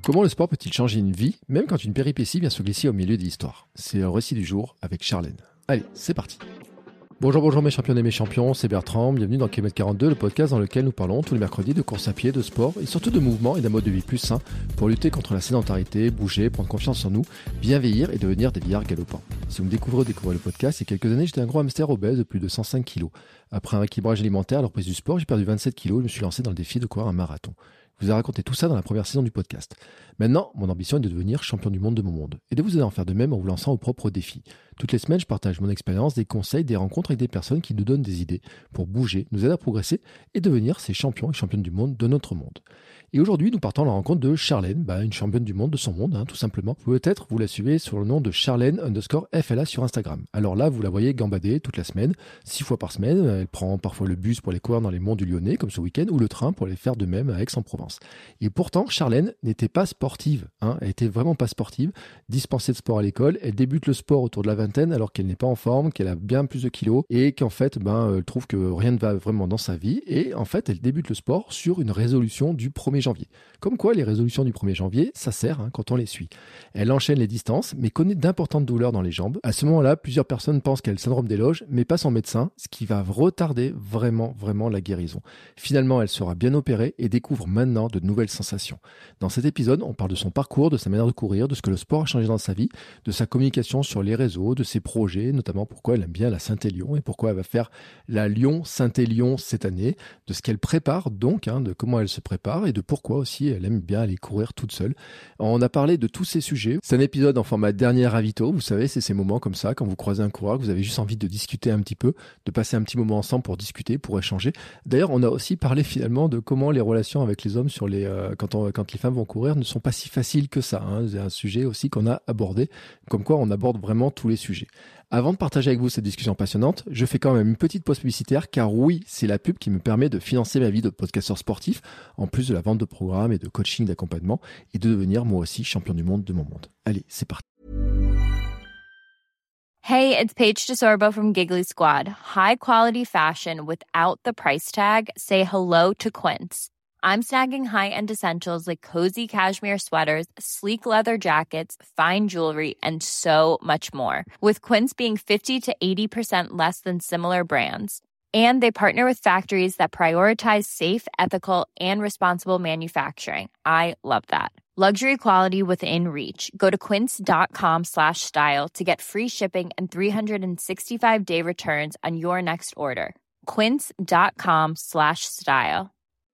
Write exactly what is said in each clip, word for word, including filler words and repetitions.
Comment le sport peut-il changer une vie, même quand une péripétie vient se glisser au milieu de l'histoire? C'est le récit du jour avec Charlène. Allez, c'est parti. Bonjour, bonjour mes champions et mes champions, c'est Bertrand, bienvenue dans kilomètre quarante-deux, le podcast dans lequel nous parlons tous les mercredis de course à pied, de sport et surtout de mouvement et d'un mode de vie plus sain pour lutter contre la sédentarité, bouger, prendre confiance en nous, bien vieillir et devenir des vieillards galopants. Si vous me découvrez ou découvrez le podcast, il y a quelques années, j'étais un gros hamster obèse de plus de cent cinq kilos. Après un rééquilibrage alimentaire, à la reprise du sport, j'ai perdu vingt-sept kilos et je me suis lancé dans le défi de courir un marathon. Je vous ai raconté tout ça dans la première saison du podcast. Maintenant, mon ambition est de devenir champion du monde de mon monde et de vous aider à en faire de même en vous lançant au propre défi. Toutes les semaines, je partage mon expérience, des conseils, des rencontres avec des personnes qui nous donnent des idées pour bouger, nous aider à progresser et devenir ces champions et championnes du monde de notre monde. Et aujourd'hui, nous partons à la rencontre de Charlène, bah, une championne du monde de son monde, hein, tout simplement. Peut-être vous la suivez sur le nom de Charlène underscore F L A sur Instagram. Alors là, vous la voyez gambader toute la semaine, six fois par semaine. Elle prend parfois le bus pour aller courir dans les monts du Lyonnais, comme ce week-end, ou le train pour aller faire de même à Aix-en-Provence. Et pourtant, Charlène n'était pas sportive, hein, elle était vraiment pas sportive, dispensée de sport à l'école. Elle débute le sport autour de la vingtaine alors qu'elle n'est pas en forme, qu'elle a bien plus de kilos et qu'en fait, ben, elle trouve que rien ne va vraiment dans sa vie. Et en fait, elle débute le sport sur une résolution du premier janvier. Comme quoi, les résolutions du premier janvier, ça sert hein, quand on les suit. Elle enchaîne les distances, mais connaît d'importantes douleurs dans les jambes. À ce moment-là, plusieurs personnes pensent qu'elle a le syndrome des loges, mais pas son médecin, ce qui va retarder vraiment, vraiment la guérison. Finalement, elle sera bien opérée et découvre maintenant de nouvelles sensations. Dans cet épisode, on parle de son parcours, de sa manière de courir, de ce que le sport a changé dans sa vie, de sa communication sur les réseaux, de ses projets, notamment pourquoi elle aime bien la Saint-Élion et pourquoi elle va faire la Lyon-Saint-Élion cette année, de ce qu'elle prépare donc, hein, de comment elle se prépare et de pourquoi aussi elle aime bien aller courir toute seule. On a parlé de tous ces sujets. C'est un épisode en format dernier ravito. Vous savez, c'est ces moments comme ça, quand vous croisez un coureur, que vous avez juste envie de discuter un petit peu, de passer un petit moment ensemble pour discuter, pour échanger. D'ailleurs, on a aussi parlé finalement de comment les relations avec les hommes sur les, euh, quand, on, quand les femmes vont courir ne sont pas si faciles que ça. Hein. C'est un sujet aussi qu'on a abordé, comme quoi on aborde vraiment tous les sujets. Avant de partager avec vous cette discussion passionnante, je fais quand même une petite pause publicitaire car oui, c'est la pub qui me permet de financer ma vie de podcasteur sportif, en plus de la vente de programmes et de coaching d'accompagnement et de devenir moi aussi champion du monde de mon monde. Allez, c'est parti. Hey, it's Paige DeSorbo from Giggly Squad. High quality fashion without the price tag. Say hello to Quince. I'm snagging high-end essentials like cozy cashmere sweaters, sleek leather jackets, fine jewelry, and so much more. With Quince being fifty to eighty percent less than similar brands. And they partner with factories that prioritize safe, ethical, and responsible manufacturing. I love that. Luxury quality within reach. Go to quince.com slash style to get free shipping and three sixty-five day returns on your next order. Quince.com slash style.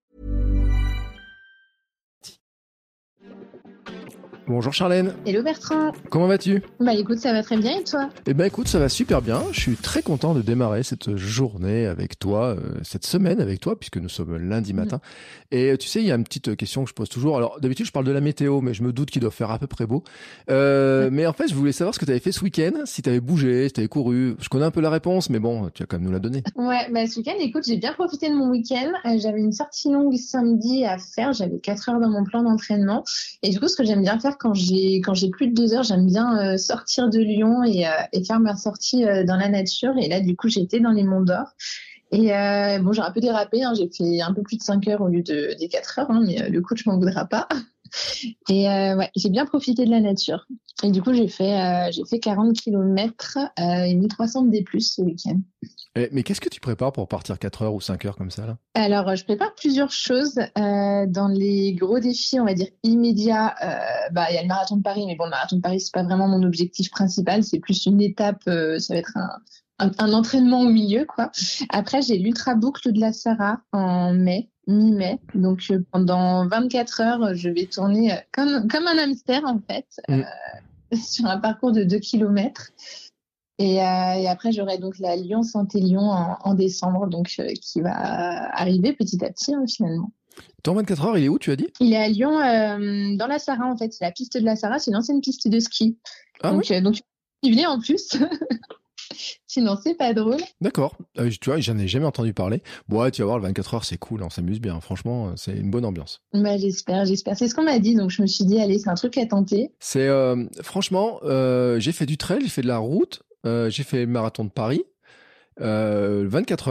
Bonjour Charlène. Hello Bertrand. Comment vas-tu? Bah écoute, ça va très bien et toi? Eh ben écoute, ça va super bien. Je suis très content de démarrer cette journée avec toi, euh, cette semaine avec toi, puisque nous sommes lundi matin. Mmh. Et tu sais, il y a une petite question que je pose toujours. Alors d'habitude, je parle de la météo, mais je me doute qu'il doit faire à peu près beau. Euh, mmh. Mais en fait, je voulais savoir ce que tu avais fait ce week-end, si tu avais bougé, si tu avais couru. Je connais un peu la réponse, mais bon, tu vas quand même nous la donner. Ouais, bah ce week-end, écoute, j'ai bien profité de mon week-end. Euh, j'avais une sortie longue samedi à faire. J'avais quatre heures dans mon plan d'entraînement. Et du coup, ce que j'aime bien faire quand j'ai quand j'ai plus de deux heures, j'aime bien euh, sortir de Lyon et, euh, et faire ma sortie euh, dans la nature. Et là, du coup, j'étais dans les Monts d'Or. Et euh, bon, j'ai un peu dérapé. Hein, j'ai fait un peu plus de cinq heures au lieu de, des quatre heures, hein, mais euh, le coach m'en voudra pas. Et euh, ouais, j'ai bien profité de la nature. Et du coup, j'ai fait euh, j'ai fait quarante kilomètres euh, et mille trois cents de D plus ce week-end. Et, mais qu'est-ce que tu prépares pour partir quatre heures ou cinq heures comme ça là? Alors, je prépare plusieurs choses. Euh, dans les gros défis, on va dire immédiats, euh, bah il y a le marathon de Paris, mais bon, le marathon de Paris, c'est pas vraiment mon objectif principal. C'est plus une étape. Euh, ça va être un Un, un entraînement au milieu, quoi. Après, j'ai l'ultra boucle de la Sarah en mai, mi-mai. Donc, euh, pendant vingt-quatre heures, je vais tourner euh, comme, comme un hamster, en fait, mm. euh, sur un parcours de deux kilomètres. Et, euh, et après, j'aurai donc la Lyon-Saint-Élion en, en décembre, donc, euh, qui va arriver petit à petit, hein, finalement. Ton vingt-quatre heures, il est où, tu as dit? Il est à Lyon, euh, dans la Sarah, en fait. C'est la piste de la Sarah, c'est une ancienne piste de ski. Ah, donc, oui euh, donc, tu venais en plus. Sinon, c'est pas drôle. D'accord. Euh, tu vois, j'en ai jamais entendu parler. Bon, ouais, tu vas voir, le vingt-quatre heures, c'est cool, on s'amuse bien. Franchement, c'est une bonne ambiance. Bah, j'espère, j'espère. C'est ce qu'on m'a dit, donc je me suis dit, allez, c'est un truc à tenter. C'est, euh, franchement, euh, j'ai fait du trail, j'ai fait de la route, euh, j'ai fait le marathon de Paris, euh, vingt-quatre heures.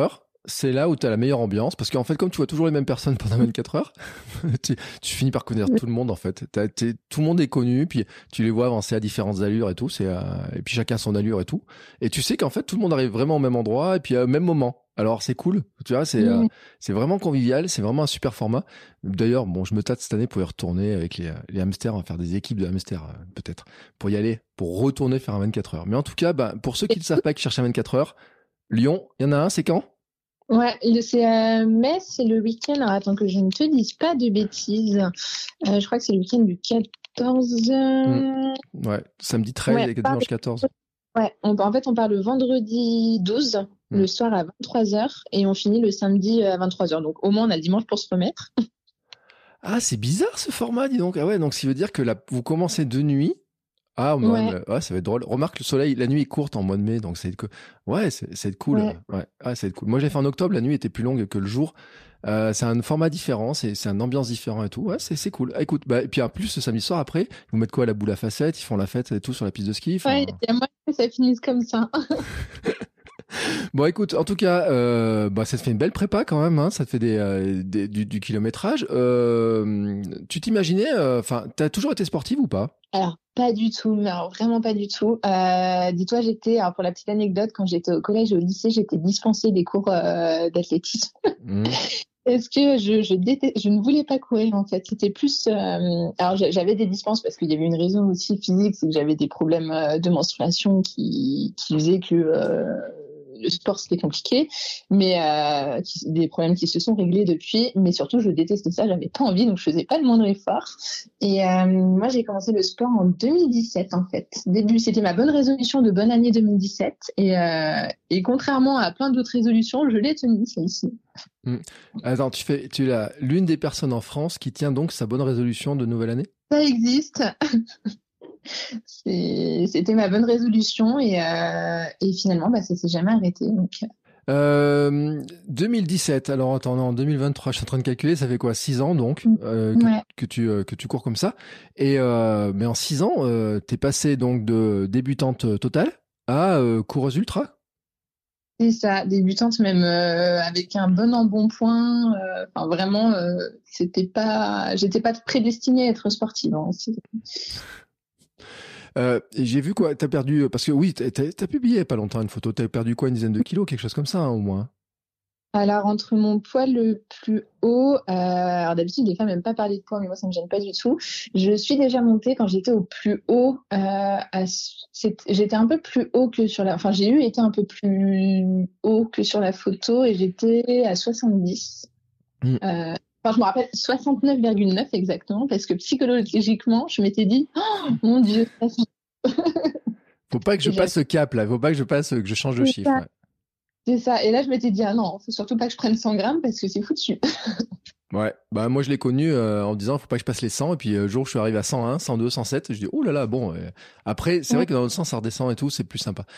c'est là où tu as la meilleure ambiance. Parce qu'en fait, comme tu vois toujours les mêmes personnes pendant vingt-quatre heures, tu, tu finis par connaître tout le monde, en fait. T'as, t'es, tout le monde est connu, puis tu les vois avancer à différentes allures et tout. C'est, euh, et puis chacun son allure et tout. Et tu sais qu'en fait, tout le monde arrive vraiment au même endroit et puis au même moment. Alors, c'est cool. Tu vois, c'est, euh, c'est vraiment convivial. C'est vraiment un super format. D'ailleurs, bon, je me tâte cette année pour y retourner avec les, les hamsters. On va faire des équipes de hamsters, euh, peut-être, pour y aller, pour retourner faire un vingt-quatre heures. Mais en tout cas, bah, pour ceux qui ne savent pas, qui cherchent un vingt-quatre heures, Lyon, il y en a un, c'est quand? Ouais, le- c'est à Metz, c'est le week-end. Alors attends que je ne te dise pas de bêtises. Euh, je crois que c'est le week-end du quatorze. Mmh. Ouais, samedi treize Ouais, et par- dimanche quatorze. ouais, on- en fait, on part le vendredi douze, Mm. le soir à vingt-trois heures, et on finit le samedi à vingt-trois heures. Donc au moins, on a le dimanche pour se remettre. Ah, c'est bizarre ce format, dis donc. Ah ouais, donc ça veut dire que là, vous commencez de nuit. Ah, ouais, Ouais. mais- ouais, ça va être drôle. Remarque, le soleil, la nuit est courte en mois de mai, donc c'est que, ouais, c'est, c'est cool. Ouais. Ouais, ah, c'est cool. Moi, j'ai fait en octobre, la nuit était plus longue que le jour. Euh, c'est un format différent, c'est, c'est une ambiance différente et tout. Ouais, c'est, c'est cool. Ah, écoute, bah, et puis en plus, ce samedi soir, après, vous mettez quoi, la boule à facettes, ils font la fête et tout sur la piste de ski. Enfin, Ouais, il y a moyen que ça finisse comme ça. bon, écoute, en tout cas, euh, bah, ça te fait une belle prépa quand même, hein, ça te fait des, euh, des- du, du kilométrage. Euh, tu t'imaginais, enfin, t'as toujours été sportive ou pas? Alors, pas du tout, mais alors vraiment pas du tout. Euh, dis-toi, j'étais, alors pour la petite anecdote, quand j'étais au collège et au lycée, j'étais dispensée des cours euh, d'athlétisme. Mmh. Parce que je, je, déteste, je ne voulais pas courir, en fait. C'était plus... euh, alors, j'a- j'avais des dispenses parce qu'il y avait une raison aussi physique, c'est que j'avais des problèmes euh, de menstruation qui, qui faisaient que euh, le sport, c'était compliqué. Mais euh, qui- des problèmes qui se sont réglés depuis. Mais surtout, je détestais ça. J'avais pas envie, donc je faisais pas le moindre effort. Et euh, moi, j'ai commencé le sport en deux mille dix-sept, en fait. Début, c'était ma bonne résolution de bonne année deux mille dix-sept. Et, euh, et contrairement à plein d'autres résolutions, je l'ai tenue, celle-ci. Mmh. Attends, tu fais, tu es la- l'une des personnes en France qui tient donc sa bonne résolution de nouvelle année? Ça existe. C'est- C'était ma bonne résolution et, euh, et finalement, bah, ça s'est jamais arrêté. Donc, Euh, deux mille dix-sept, alors attends, non, en deux mille vingt-trois, je suis en train de calculer, ça fait quoi, six ans donc, euh, que, ouais. que tu, euh, que tu cours comme ça. Et, euh, mais en six ans, euh, t'es passé donc de débutante totale à euh, coureuse ultra? C'est ça, débutante même euh, avec un bon embonpoint. euh, Enfin, vraiment, euh, c'était pas, j'étais pas prédestinée à être sportive, hein. C'est- Euh, et j'ai vu quoi, t'as perdu, parce que oui, t'as, t'as- t'as publié il y a pas longtemps une photo, t'as perdu quoi, une dizaine de kilos, quelque chose comme ça, hein, au moins. Alors, entre mon poids le plus haut, euh, alors d'habitude, les femmes n'aiment pas parler de poids, mais moi, ça me gêne pas du tout. Je suis déjà montée quand j'étais au plus haut. Euh, à, c'est- j'étais un peu plus haut que sur la... Enfin, j'ai eu été un peu plus haut que sur la photo et j'étais à soixante-dix. Mm. Euh, Enfin, je me rappelle soixante-neuf virgule neuf exactement, parce que psychologiquement, je m'étais dit, oh, mon Dieu, ça fait- Faut pas que je Et passe ce cap là, faut pas que je passe, que je change de C'est chiffre. ça. Ouais. c'est ça. Et là, je m'étais dit, ah non, faut surtout pas que je prenne cent grammes parce que c'est foutu. Ouais, bah moi je l'ai connu euh, en me disant faut pas que je passe les cent, et puis euh, le jour où je suis arrivé à cent un, cent deux, cent sept, je dis oh là là, bon, euh, après c'est Ouais. vrai que dans l'autre sens ça redescend et tout, c'est plus sympa.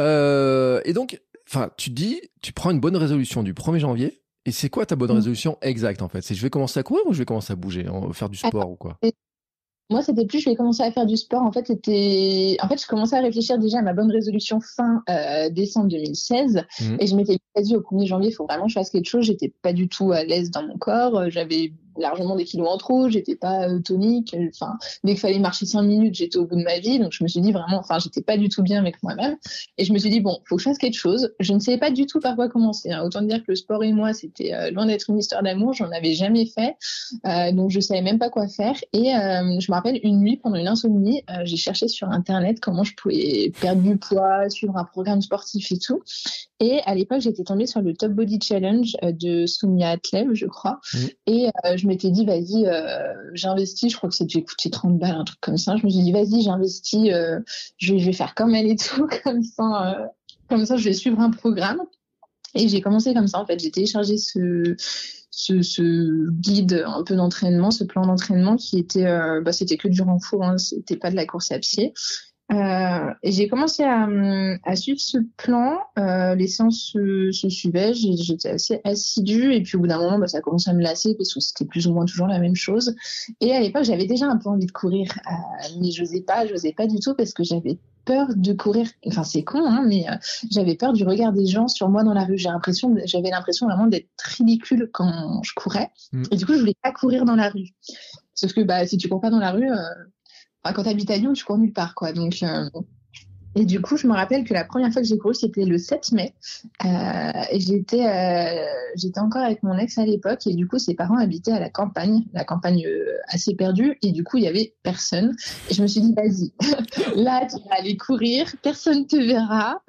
Euh, et donc, enfin, tu dis, tu prends une bonne résolution du premier janvier, et c'est quoi ta bonne Mm. résolution exacte en fait? C'est je vais commencer à courir ou je vais commencer à bouger, en- faire du sport ou quoi? Moi, c'était plus, je vais commencer à faire du sport. En fait, c'était, en fait, je commençais à réfléchir déjà à ma bonne résolution fin euh, décembre deux mille seize. Mhm. Et je m'étais dit au premier janvier, il faut vraiment que je fasse quelque chose. J'étais pas du tout à l'aise dans mon corps. Euh, J'avais largement des kilos en trop. J'étais pas euh, tonique. Enfin, dès qu'il fallait marcher cinq minutes, j'étais au bout de ma vie. Donc, je me suis dit vraiment, enfin, j'étais pas du tout bien avec moi-même. Et je me suis dit, bon, faut que je fasse quelque chose. Je ne savais pas du tout par quoi commencer, hein. Autant dire que le sport et moi, c'était euh, loin d'être une histoire d'amour. J'en avais jamais fait. Euh, donc, je savais même pas quoi faire. Et euh, je me rappelle une nuit, pendant une insomnie, euh, j'ai cherché sur Internet comment je pouvais perdre du poids, suivre un programme sportif et tout. Et à l'époque, j'étais tombée sur le Top Body Challenge euh, de Soumia Atlev, je crois. Mmh. Et euh, je m'étais dit, vas-y, euh, j'investis. Je crois que c'était coûté trente balles, un truc comme ça. Je me suis dit, vas-y, j'investis. Euh, je, vais, je vais faire comme elle et tout. Comme ça, euh, comme ça, je vais suivre un programme. Et j'ai commencé comme ça, en fait. J'ai téléchargé ce... Ce, ce guide un peu d'entraînement, ce plan d'entraînement qui était, euh, bah, c'était que du renfort, hein, c'était pas de la course à pied. Euh, et j'ai commencé à, à suivre ce plan. Euh, les séances se, se suivaient. J'ai, j'étais assez assidue. Et puis au bout d'un moment, bah, ça a commencé à me lasser parce que c'était plus ou moins toujours la même chose. Et à l'époque, j'avais déjà un peu envie de courir, euh, mais j'osais pas, j'osais pas du tout parce que j'avais peur de courir. Enfin, c'est con, hein, mais euh, j'avais peur du regard des gens sur moi dans la rue. J'ai l'impression, j'avais l'impression vraiment d'être ridicule quand je courais. Mmh. Et du coup, je voulais pas courir dans la rue. Sauf que bah, si tu cours pas dans la rue, euh, enfin, quand t'habites à Lyon, tu cours nulle part, quoi. Donc, euh... et du coup, je me rappelle que la première fois que j'ai couru, c'était le sept mai. Euh, et j'étais, euh, j'étais encore avec mon ex à l'époque. Et du coup, ses parents habitaient à la campagne, la campagne euh, assez perdue. Et du coup, il y avait personne. Et je me suis dit, vas-y, là, tu vas aller courir, personne te verra.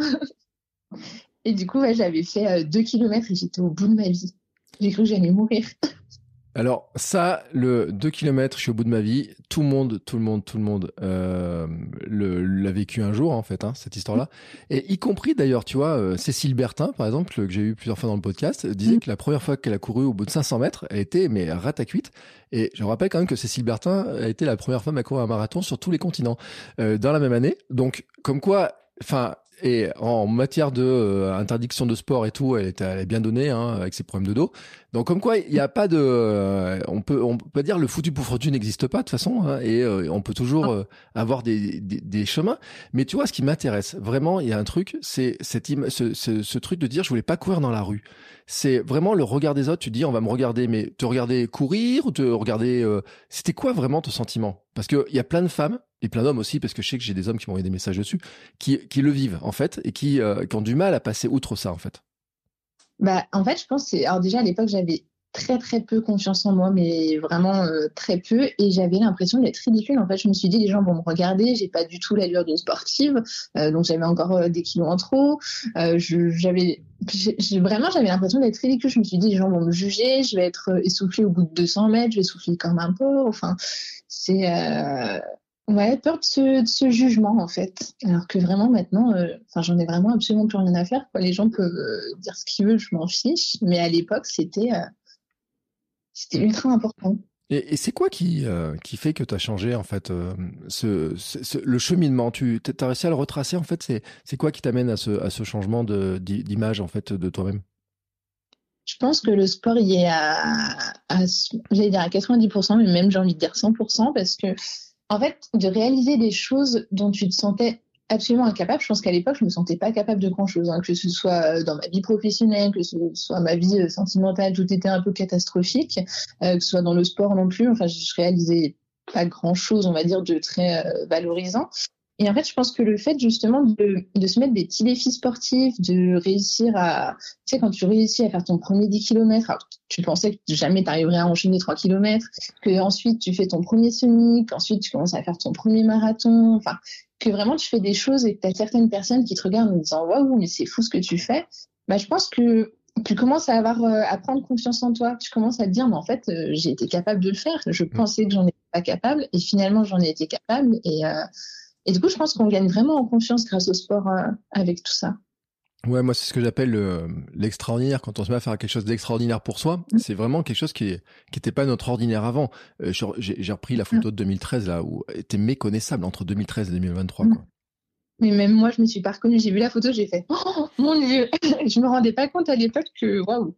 Et du coup, ouais, j'avais fait euh, deux kilomètres et j'étais au bout de ma vie. J'ai cru que j'allais mourir. Alors ça, le deux kilomètres, je suis au bout de ma vie. Tout le monde, tout le monde, tout le monde euh, le, l'a vécu un jour en fait, hein, cette histoire-là. Et y compris d'ailleurs, tu vois, euh, Cécile Bertin, par exemple, que j'ai eu plusieurs fois dans le podcast, disait que la première fois qu'elle a couru au bout de cinq cents mètres, elle était mais rate à cuite. Et je rappelle quand même que Cécile Bertin a été la première femme à courir un marathon sur tous les continents euh, dans la même année. Donc comme quoi, enfin. Et en matière de euh, interdiction de sport et tout, elle est, elle est bien donnée hein, avec ses problèmes de dos. Donc comme quoi, il n'y a pas de, euh, on peut, on peut pas dire le foutu pour foutu n'existe pas de toute façon, hein, et euh, on peut toujours euh, avoir des, des, des chemins. Mais tu vois, ce qui m'intéresse vraiment, il y a un truc, c'est cette im- ce, ce, ce truc de dire, je voulais pas courir dans la rue. C'est vraiment le regard des autres. Tu dis, on va me regarder, mais te regarder courir ou te regarder, euh, c'était quoi vraiment ton sentiment? Parce que il y a plein de femmes. Et plein d'hommes aussi, parce que je sais que j'ai des hommes qui m'ont envoyé des messages dessus, qui, qui le vivent, en fait, et qui, euh, qui ont du mal à passer outre ça, en fait. Bah, en fait, je pense que c'est... Alors déjà, à l'époque, j'avais très, très peu confiance en moi, mais vraiment euh, très peu, et j'avais l'impression d'être ridicule. En fait, je me suis dit, les gens vont me regarder, j'ai pas du tout l'allure d'une sportive, euh, donc j'avais encore euh, des kilos en trop. Euh, je, j'avais... J'ai, j'ai, vraiment, j'avais l'impression d'être ridicule. Je me suis dit, les gens vont me juger, je vais être essoufflée au bout de deux cents mètres, je vais souffler comme un porc. Enfin, c'est... Euh... Ouais, peur de ce, de ce jugement, en fait. Alors que vraiment, maintenant, euh, enfin, j'en ai vraiment absolument plus rien à faire, quoi. Les gens peuvent euh, dire ce qu'ils veulent, je m'en fiche. Mais à l'époque, c'était, euh, c'était ultra important. Et, et c'est quoi qui, euh, qui fait que tu as changé, en fait, euh, ce, ce, ce- le cheminement? Tu as réussi à le retracer, en fait? C'est, c'est quoi qui t'amène à ce, à ce changement de, d'i- d'image, en fait, de toi-même? Je pense que le sport y est à, à, j'allais dire à quatre-vingt-dix pour cent, mais même j'ai envie de dire cent pour cent, parce que en fait, de réaliser des choses dont tu te sentais absolument incapable, je pense qu'à l'époque, je me sentais pas capable de grand-chose, hein, que ce soit dans ma vie professionnelle, que ce soit ma vie sentimentale, tout était un peu catastrophique, euh, que ce soit dans le sport non plus, enfin, je réalisais pas grand-chose, on va dire, de très euh, valorisant. Et en fait, je pense que le fait justement de, de se mettre des petits défis sportifs, de réussir à... Tu sais, quand tu réussis à faire ton premier dix kilomètres, alors tu pensais que jamais tu arriverais à enchaîner trois kilomètres, que ensuite tu fais ton premier semi, qu'ensuite tu commences à faire ton premier marathon, enfin, que vraiment tu fais des choses et que tu as certaines personnes qui te regardent en disant « Waouh, mais c'est fou ce que tu fais », bah, je pense que tu commences à avoir euh, à prendre confiance en toi. Tu commences à te dire « Mais en fait, euh, j'ai été capable de le faire. Je pensais que j'en étais pas capable et finalement j'en ai été capable. » Et... Euh, Et du coup, je pense qu'on gagne vraiment en confiance grâce au sport euh, avec tout ça. Ouais, moi, c'est ce que j'appelle le, l'extraordinaire. Quand on se met à faire quelque chose d'extraordinaire pour soi, mmh. c'est vraiment quelque chose qui est, qui était pas notre ordinaire avant. Euh, j'ai, j'ai repris la photo de deux mille treize, là, où elle était méconnaissable entre deux mille treize et deux mille vingt-trois, quoi. Mais même moi, je me suis pas reconnue. J'ai vu la photo, j'ai fait, oh, mon Dieu! Je me rendais pas compte à l'époque que, waouh!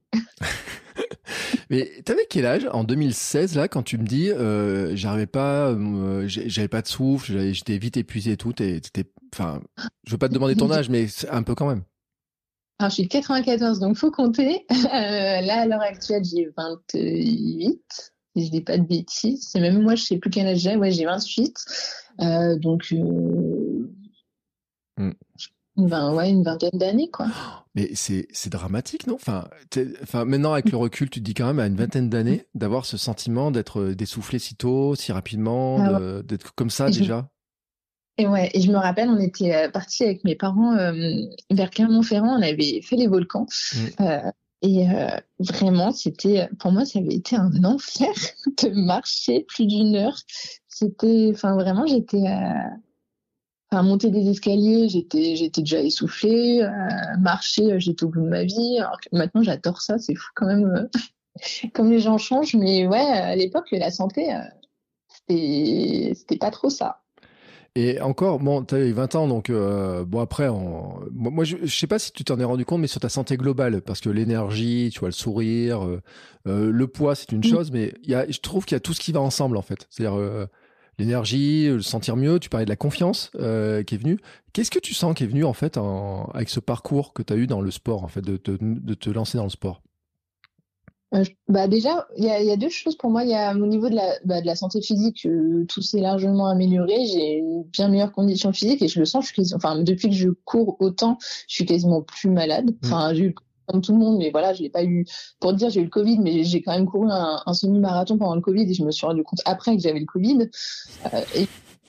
Mais t'avais quel âge en deux mille seize, là, quand tu me dis euh, j'arrivais pas, euh, j'avais pas de souffle, j'avais, j'étais vite épuisé et tout, t'es, t'étais, enfin, je veux pas te demander ton âge, mais un peu quand même. Alors, je suis de quatre-vingt-quatorze, donc faut compter. Euh, là, à l'heure actuelle, j'ai vingt-huit, si je dis pas de bêtises. C'est même moi, je sais plus quel âge j'ai. Ouais, j'ai vingt-huit. Euh, donc, euh, mm. une, vingt, ouais, une vingtaine d'années, quoi. Mais c'est, c'est dramatique, non? Enfin, enfin, maintenant, avec le recul, tu te dis quand même à une vingtaine d'années d'avoir ce sentiment d'être d'essoufflé si tôt, si rapidement, ah ouais. de, d'être comme ça, et déjà. Je... Et ouais, et je me rappelle, on était partis avec mes parents euh, vers Clermont-Ferrand, on avait fait les volcans. Mm. Euh, et euh, vraiment, c'était, pour moi, ça avait été un enfer de marcher plus d'une heure. C'était, enfin, vraiment, j'étais... Euh... Enfin, monter des escaliers, j'étais, j'étais déjà essoufflée. Euh, marcher, j'étais au bout de ma vie. Alors que maintenant, j'adore ça. C'est fou quand même, euh, comme les gens changent. Mais ouais, à l'époque, la santé, euh, c'était, c'était pas trop ça. Et encore, bon, tu as vingt ans, donc euh, bon après, on... moi, moi je, je sais pas si tu t'en es rendu compte, mais sur ta santé globale, parce que l'énergie, tu vois, le sourire, euh, euh, le poids, c'est une Mm. chose, mais il y a, je trouve qu'il y a tout ce qui va ensemble en fait. C'est-à-dire euh, l'énergie, le sentir mieux. Tu parlais de la confiance euh, qui est venue. Qu'est-ce que tu sens qui est venu en fait en... avec ce parcours que tu as eu dans le sport, en fait, de, de, de te lancer dans le sport? Euh, je- bah déjà, il y a, il y a deux choses pour moi. Il y a au niveau de la, bah, de la santé physique, euh, tout s'est largement amélioré. J'ai une bien meilleure condition physique et je le sens. Je suis quasi- enfin, depuis que je cours autant, je suis quasiment plus malade. Mm. Enfin, j'ai eu le Covid comme tout le monde, mais voilà, je l'ai pas eu. Pour dire, j'ai eu le Covid, mais j'ai quand même couru un, un semi-marathon pendant le Covid et je me suis rendu compte après que j'avais le Covid. Euh, et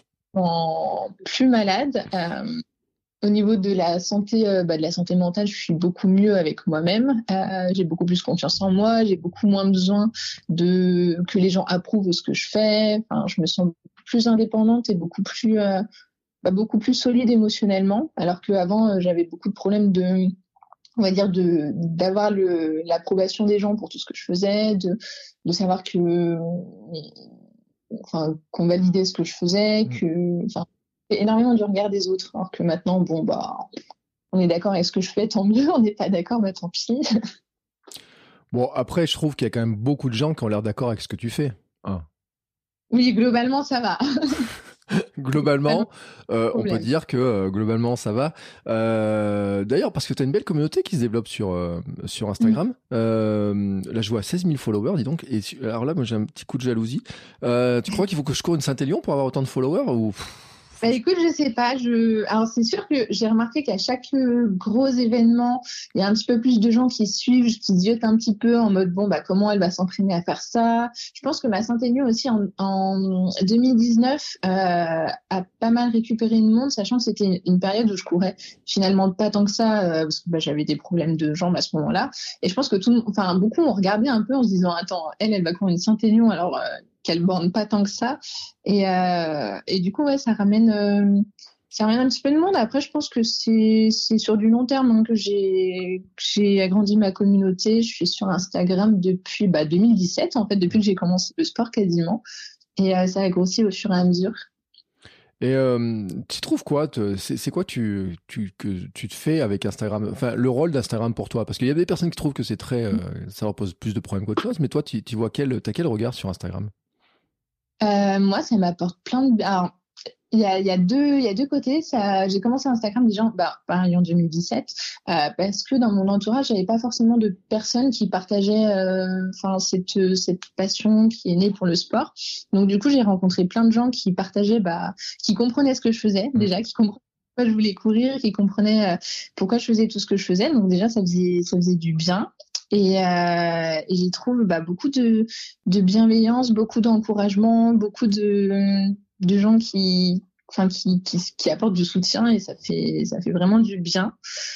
en plus malade. Euh, Au niveau de la santé, euh, bah, de la santé mentale, je suis beaucoup mieux avec moi-même. Euh, j'ai beaucoup plus confiance en moi. J'ai beaucoup moins besoin de que les gens approuvent ce que je fais. Enfin, je me sens beaucoup plus indépendante et beaucoup plus, euh, bah, beaucoup plus solide émotionnellement. Alors qu'avant, euh, j'avais beaucoup de problèmes de, on va dire, de d'avoir le l'approbation des gens pour tout ce que je faisais, de de savoir que, enfin, qu'on validait ce que je faisais, Mm. que, enfin, énormément du regard des autres. Alors que maintenant, bon, bah, on est d'accord avec ce que je fais, tant mieux. On n'est pas d'accord, bah tant pis. Bon, après, je trouve qu'il y a quand même beaucoup de gens qui ont l'air d'accord avec ce que tu fais. Hein. Oui, globalement, ça va. Globalement, euh, on peut Problème. dire que euh, globalement ça va. Euh, D'ailleurs, parce que tu as une belle communauté qui se développe sur, euh, sur Instagram. Euh, là, je vois seize mille followers, dis donc. Et su- alors là, moi, j'ai un petit coup de jalousie. Euh, tu crois qu'il faut que je cours une Saint-Élion pour avoir autant de followers ou... Pff, Bah faut- écoute, je sais pas. Je... Alors c'est sûr que j'ai remarqué qu'à chaque euh, gros événement, il y a un petit peu plus de gens qui suivent, qui ziotent un petit peu en mode bon bah comment elle va s'entraîner à faire ça. Je pense que ma Saint-Élion aussi en, en deux mille dix-neuf euh, a pas mal récupéré de monde, sachant que c'était une période où je courais finalement pas tant que ça euh, parce que bah, j'avais des problèmes de jambes à ce moment-là. Et je pense que tout, le monde- enfin beaucoup ont regardé un peu en se disant attends elle elle va courir une Saint-Élion alors euh, qu'elle borne pas tant que ça. Et, euh, et du coup, ouais, ça ramène, euh, ça ramène un petit peu de monde. Après, je pense que c'est, c'est sur du long terme hein, que j'ai, que j'ai agrandi ma communauté. Je suis sur Instagram depuis bah, deux mille dix-sept, en fait, depuis que j'ai commencé le sport quasiment. Et euh, ça a grossi au fur et à mesure. Et euh, tu trouves quoi te- C'est c'est quoi tu, tu, que tu te fais avec Instagram? Enfin, le rôle d'Instagram pour toi? Parce qu'il y a des personnes qui trouvent que c'est très, euh, ça leur pose plus de problèmes qu'autre chose. Mais toi, tu, tu vois quel, t'as quel regard sur Instagram? Euh, moi, ça m'apporte plein de... Alors, il y a, il y a deux, il y a deux côtés. Ça, j'ai commencé Instagram déjà, bah, pareil en deux mille dix-sept, euh, parce que dans mon entourage, j'avais pas forcément de personnes qui partageaient, euh, enfin, cette, cette passion qui est née pour le sport. Donc, du coup, j'ai rencontré plein de gens qui partageaient, bah, qui comprenaient ce que je faisais, Mm. déjà, qui comprenaient pourquoi je voulais courir, qui comprenaient euh, pourquoi je faisais tout ce que je faisais. Donc, déjà, ça faisait, ça faisait du bien. Et, euh, et j'y trouve bah, beaucoup de, de bienveillance, beaucoup d'encouragement, beaucoup de, de gens qui, enfin, qui, qui, qui apportent du soutien et ça fait, ça fait vraiment du bien.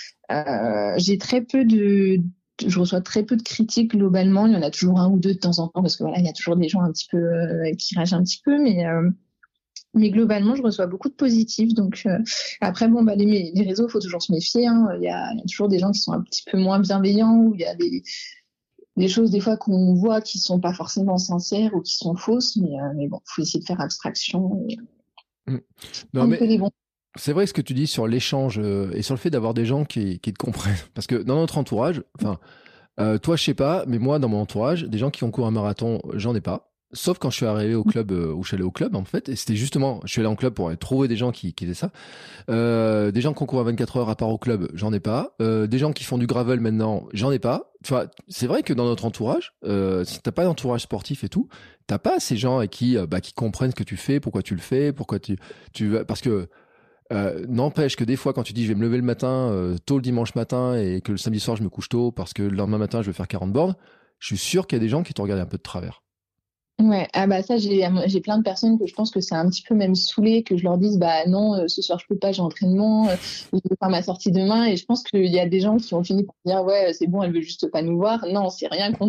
Euh, j'ai très peu de, je reçois très peu de critiques globalement. Il y en a toujours un ou deux de temps en temps parce que voilà, il y a toujours des gens un petit peu euh, qui ragent un petit peu, mais euh, mais globalement, je reçois beaucoup de positifs. Donc euh, après, bon, bah les, les réseaux, faut toujours se méfier. Hein. Il y a, il y a toujours des gens qui sont un petit peu moins bienveillants ou il y a des des choses des fois qu'on voit qui sont pas forcément sincères ou qui sont fausses, mais, euh, mais bon, faut essayer de faire abstraction et Mm. Non, prendre que mais les bons. c'est vrai ce que tu dis sur l'échange euh, et sur le fait d'avoir des gens qui, qui te comprennent. Parce que dans notre entourage, enfin, euh, toi, je sais pas, mais moi, dans mon entourage, des gens qui ont couru un marathon, j'en ai pas. Sauf quand je suis arrivé au club, euh, où je suis allé au club, en fait. Et c'était justement, je suis allé en club pour aller trouver des gens qui, qui faisaient ça. Euh, des gens qui ont couru à vingt-quatre heures à part au club, j'en ai pas. Euh, des gens qui font du gravel maintenant, j'en ai pas. Tu vois, c'est vrai que dans notre entourage, euh, si t'as pas d'entourage sportif et tout, t'as pas ces gens avec qui, euh, bah, qui comprennent ce que tu fais, pourquoi tu le fais, pourquoi tu, tu, parce que euh, n'empêche que des fois, quand tu dis je vais me lever le matin, euh, tôt le dimanche matin, et que le samedi soir je me couche tôt parce que le lendemain matin je vais faire quarante bornes, je suis sûr qu'il y a des gens qui te regardent un peu de travers. Ouais, ah bah ça j'ai j'ai plein de personnes que je pense que c'est un petit peu même saoulé que je leur dise bah non euh, ce soir je peux pas j'ai entraînement euh, ou je vais faire ma sortie demain et je pense qu'il y a des gens qui ont fini par dire ouais c'est bon elle veut juste pas nous voir non c'est rien contre eux c'est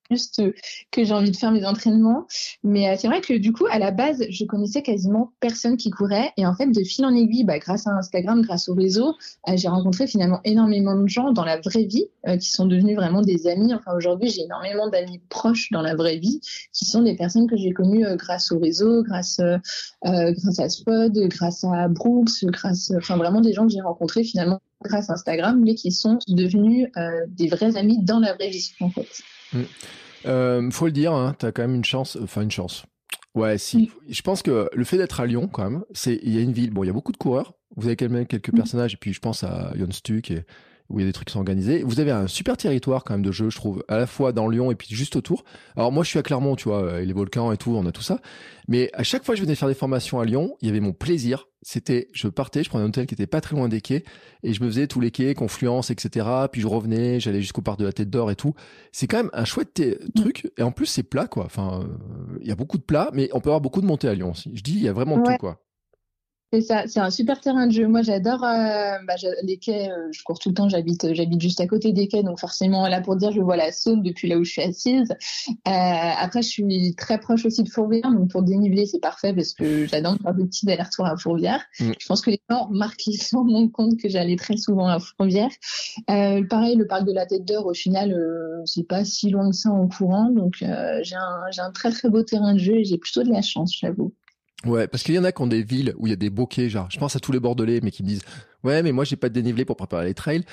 juste euh, que j'ai envie de faire mes entraînements. Mais euh, c'est vrai que du coup, à la base, je connaissais quasiment personne qui courait. Et en fait, de fil en aiguille, bah, grâce à Instagram, grâce au réseau, euh, j'ai rencontré finalement énormément de gens dans la vraie vie euh, qui sont devenus vraiment des amis. Enfin, aujourd'hui, j'ai énormément d'amis proches dans la vraie vie qui sont des personnes que j'ai connues euh, grâce au réseau, grâce, euh, euh, grâce à Spod, grâce à Brooks, grâce, enfin, vraiment des gens que j'ai rencontrés finalement grâce à Instagram, mais qui sont devenus euh, des vrais amis dans la vraie vie, en fait. Mmh. Euh, faut le dire, hein, t'as quand même une chance, enfin une chance. Ouais, si. Mmh. Je pense que le fait d'être à Lyon, quand même, c'est, il y a une ville, bon, il y a beaucoup de coureurs, vous avez quand même quelques mmh. personnages, et puis je pense à Jon Stuck, et, où il y a des trucs qui sont organisés. Vous avez un super territoire quand même de jeu, je trouve, à la fois dans Lyon et puis juste autour. Alors moi, je suis à Clermont, tu vois, et les volcans et tout, on a tout ça. Mais à chaque fois que je venais faire des formations à Lyon, il y avait mon plaisir. C'était, je partais, je prenais un hôtel qui était pas très loin des quais, et je me faisais tous les quais, Confluence, et cetera. Puis je revenais, j'allais jusqu'au parc de la Tête d'Or et tout. C'est quand même un chouette t- truc. Et en plus, c'est plat, quoi. Enfin, il euh, y a beaucoup de plats, mais on peut avoir beaucoup de montées à Lyon aussi. Je dis, il y a vraiment ouais. tout, quoi. C'est ça, c'est un super terrain de jeu. Moi, j'adore euh, bah, les quais. Euh, je cours tout le temps. J'habite, euh, j'habite juste à côté des quais, donc forcément là pour dire, je vois la Saône depuis là où je suis assise. Euh, après, je suis très proche aussi de Fourvière, donc pour déniveler, c'est parfait parce que j'adore faire des petits allers-retours à Fourvière. Mm. Je pense que les gens remarquent, ils se rendent compte que j'allais très souvent à Fourvière. Euh, pareil, le parc de la Tête d'Or, au final, euh, c'est pas si loin que ça en courant, donc euh, j'ai un, j'ai un très très beau terrain de jeu et j'ai plutôt de la chance, j'avoue. Ouais, parce qu'il y en a qui ont des villes où il y a des bokeh, genre, je pense à tous les Bordelais, mais qui me disent, ouais, mais moi, j'ai pas de dénivelé pour préparer les trails.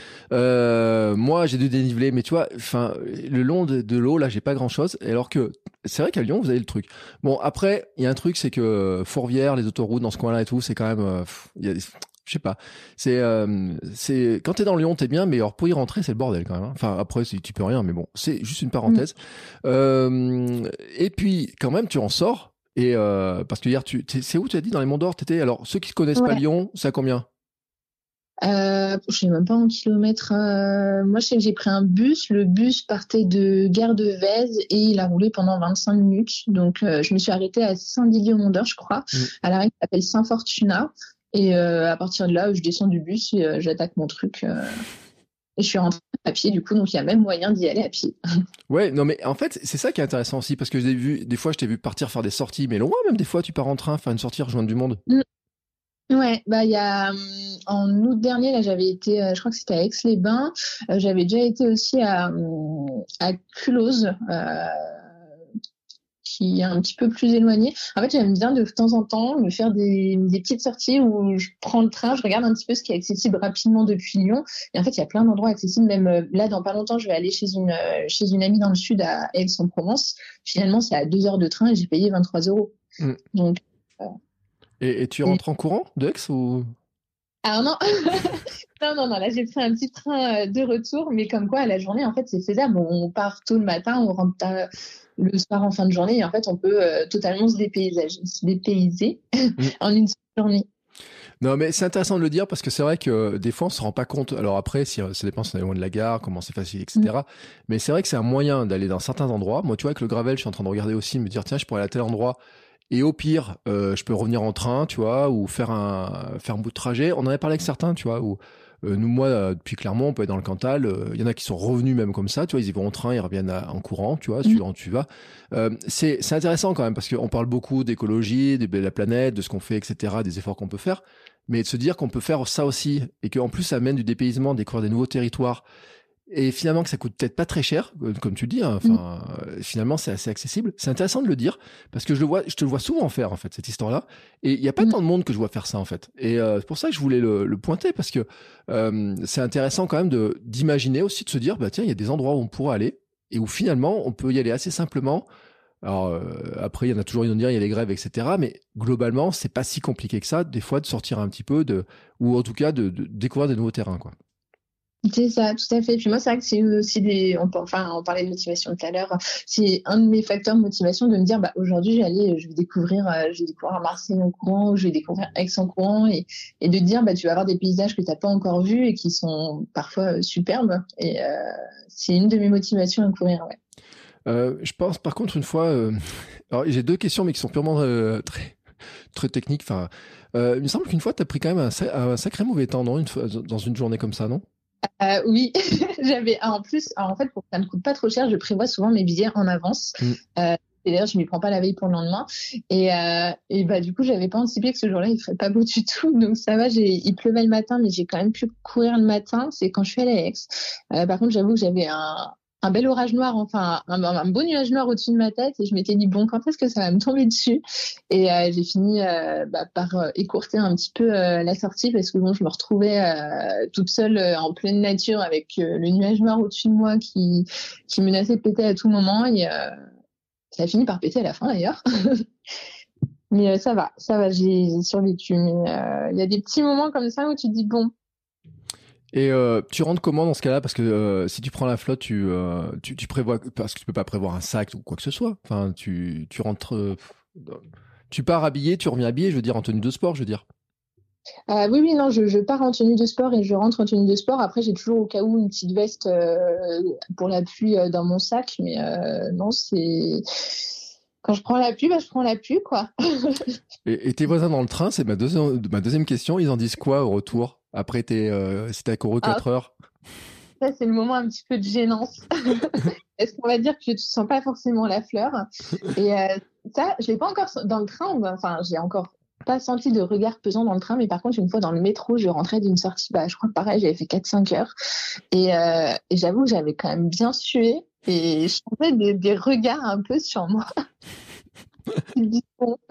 Euh, moi, j'ai du dénivelé, mais tu vois, enfin, le long de, de l'eau, là, j'ai pas grand chose. Alors que, c'est vrai qu'à Lyon, vous avez le truc. Bon, après, il y a un truc, c'est que Fourvière, les autoroutes dans ce coin-là et tout, c'est quand même, euh, il y a des, je sais pas. C'est, euh, c'est, quand t'es dans Lyon, t'es bien, mais alors, pour y rentrer, c'est le bordel, quand même. Hein. Enfin, après, tu peux rien, mais bon, c'est juste une parenthèse. Mmh. Euh, et puis, quand même, tu en sors. Et euh, parce que hier, tu, c'est où tu as dit dans les Monts d'Or, t'étais, alors ceux qui ne connaissent ouais. pas Lyon, c'est à combien? euh, Je sais même pas en kilomètres. Euh, moi, je sais que j'ai pris un bus. Le bus partait de Gare de Vèze et il a roulé pendant vingt-cinq minutes. Donc, euh, je me suis arrêtée à Saint-Didier aux Monts d'Or, je crois, mmh. à l'arrêt qui s'appelle Saint-Fortuna. Et euh, à partir de là, je descends du bus et euh, j'attaque mon truc. Euh... Et je suis rentrée à pied, du coup, donc il y a même moyen d'y aller à pied. Ouais, non, mais en fait, c'est ça qui est intéressant aussi, parce que j'ai vu, des fois, je t'ai vu partir faire des sorties, mais loin, même des fois, tu pars en train, faire une sortie, rejoindre du monde. Mmh. Ouais, bah, il y a, en août dernier, là, j'avais été, euh, je crois que c'était à Aix-les-Bains. Euh, j'avais déjà été aussi à, à Culose, euh, qui est un petit peu plus éloigné. En fait, j'aime bien de temps en temps me faire des, des petites sorties où je prends le train, je regarde un petit peu ce qui est accessible rapidement depuis Lyon. Et en fait, il y a plein d'endroits accessibles. Même là, dans pas longtemps, je vais aller chez une, chez une amie dans le sud à Aix-en-Provence. Finalement, c'est à deux heures de train et j'ai payé vingt-trois euros. Mm. Donc, euh, et, et tu rentres et... en courant de Aix ou? Alors non, non, non, non, là j'ai pris un petit train de retour, mais comme quoi à la journée, en fait, c'est faisable. On part tôt le matin, on rentre tard le soir en fin de journée, et en fait, on peut euh, totalement se dépayser, se dépayser mmh. en une seule journée. Non, mais c'est intéressant de le dire parce que c'est vrai que des fois, on se rend pas compte. Alors après, si, ça dépend si on est loin de la gare, comment c'est facile, et cetera. Mmh. Mais c'est vrai que c'est un moyen d'aller dans certains endroits. Moi, tu vois, avec le gravel, je suis en train de regarder aussi, me dire, tiens, je pourrais aller à tel endroit. Et au pire, euh, je peux revenir en train, tu vois, ou faire un, faire un bout de trajet. On en avait parlé avec certains, tu vois, où euh, nous, moi, euh, depuis Clermont, on peut être dans le Cantal. Il euh, y en a qui sont revenus même comme ça, tu vois, ils y vont en train, ils reviennent à, en courant, tu vois, suivant où tu vas. Euh, c'est, c'est intéressant quand même, parce qu'on parle beaucoup d'écologie, de la planète, de ce qu'on fait, et cetera, des efforts qu'on peut faire. Mais de se dire qu'on peut faire ça aussi, et qu'en plus, ça amène du dépaysement, découvrir des nouveaux territoires. Et finalement que ça coûte peut-être pas très cher, comme tu dis, hein, enfin, mmh. finalement c'est assez accessible. C'est intéressant de le dire parce que je le vois, je te le vois souvent faire en fait cette histoire-là. Et il y a pas mmh. tant de monde que je vois faire ça en fait. Et euh, c'est pour ça que je voulais le, le pointer parce que euh, c'est intéressant quand même de d'imaginer aussi de se dire bah tiens il y a des endroits où on pourrait aller et où finalement on peut y aller assez simplement. Alors euh, après il y en a toujours ils vont dire il y a les grèves et cetera. Mais globalement c'est pas si compliqué que ça des fois de sortir un petit peu de ou en tout cas de, de découvrir des nouveaux terrains quoi. C'est ça, tout à fait. Puis moi, c'est vrai que c'est aussi des, on, enfin, on parlait de motivation tout à l'heure. C'est un de mes facteurs de motivation de me dire, bah, aujourd'hui, j'allais, je vais découvrir, euh, je vais découvrir Marseille en courant, ou je vais découvrir Aix en courant, et, et de dire, bah, tu vas avoir des paysages que t'as pas encore vus et qui sont parfois euh, superbes. Et, euh, c'est une de mes motivations à courir, ouais. Euh, je pense, par contre, une fois, euh, alors, j'ai deux questions, mais qui sont purement, euh, très, très techniques. Enfin, euh, il me semble qu'une fois, t'as pris quand même un, un sacré mauvais temps, non, une fois, dans une journée comme ça, non? Euh, oui, j'avais ah, en plus, alors, en fait, pour que ça ne coûte pas trop cher, je prévois souvent mes billets en avance. Mm. Euh, et d'ailleurs, je m'y prends pas la veille pour le lendemain. Et, euh, et bah, du coup, j'avais pas anticipé que ce jour-là, il ferait pas beau du tout. Donc, ça va, j'ai, il pleuvait le matin, mais j'ai quand même pu courir le matin. C'est quand je suis allée à Aix. Euh, par contre, j'avoue que j'avais un, un bel orage noir, enfin, un, un beau nuage noir au-dessus de ma tête. Et je m'étais dit, bon, quand est-ce que ça va me tomber dessus? Et euh, j'ai fini euh, bah, par euh, écourter un petit peu euh, la sortie parce que bon, je me retrouvais euh, toute seule euh, en pleine nature avec euh, le nuage noir au-dessus de moi qui, qui menaçait de péter à tout moment. Et euh, ça a fini par péter à la fin d'ailleurs. Mais euh, ça va, ça va, j'ai, j'ai survécu. Mais il euh, y a des petits moments comme ça où tu te dis, bon. Et euh, tu rentres comment dans ce cas-là? Parce que euh, si tu prends la flotte, tu, euh, tu, tu prévois, parce que tu peux pas prévoir un sac ou quoi que ce soit. Enfin, tu, tu rentres, euh, tu pars habillé, tu reviens habillé, je veux dire, en tenue de sport, je veux dire. Euh, oui, oui, non, je, je pars en tenue de sport et je rentre en tenue de sport. Après, j'ai toujours au cas où une petite veste euh, pour la pluie euh, dans mon sac. Mais euh, non, c'est... Quand je prends la pluie, bah, je prends la pluie, quoi. et, et tes voisins dans le train, c'est ma deuxième, ma deuxième question. Ils en disent quoi au retour? Après, t'es, euh, si t'as couru quatre Ah, heures. ça, c'est le moment un petit peu de gênance. Est-ce qu'on va dire que je ne sens pas forcément la fleur? Et euh, ça, je l'ai pas encore dans le train. Enfin, j'ai encore pas senti de regard pesant dans le train, mais par contre, une fois dans le métro, je rentrais d'une sortie, bah, je crois que pareil, j'avais fait quatre cinq heures. Et, euh, et j'avoue que j'avais quand même bien sué et je sentais des, des regards un peu sur moi. Bon.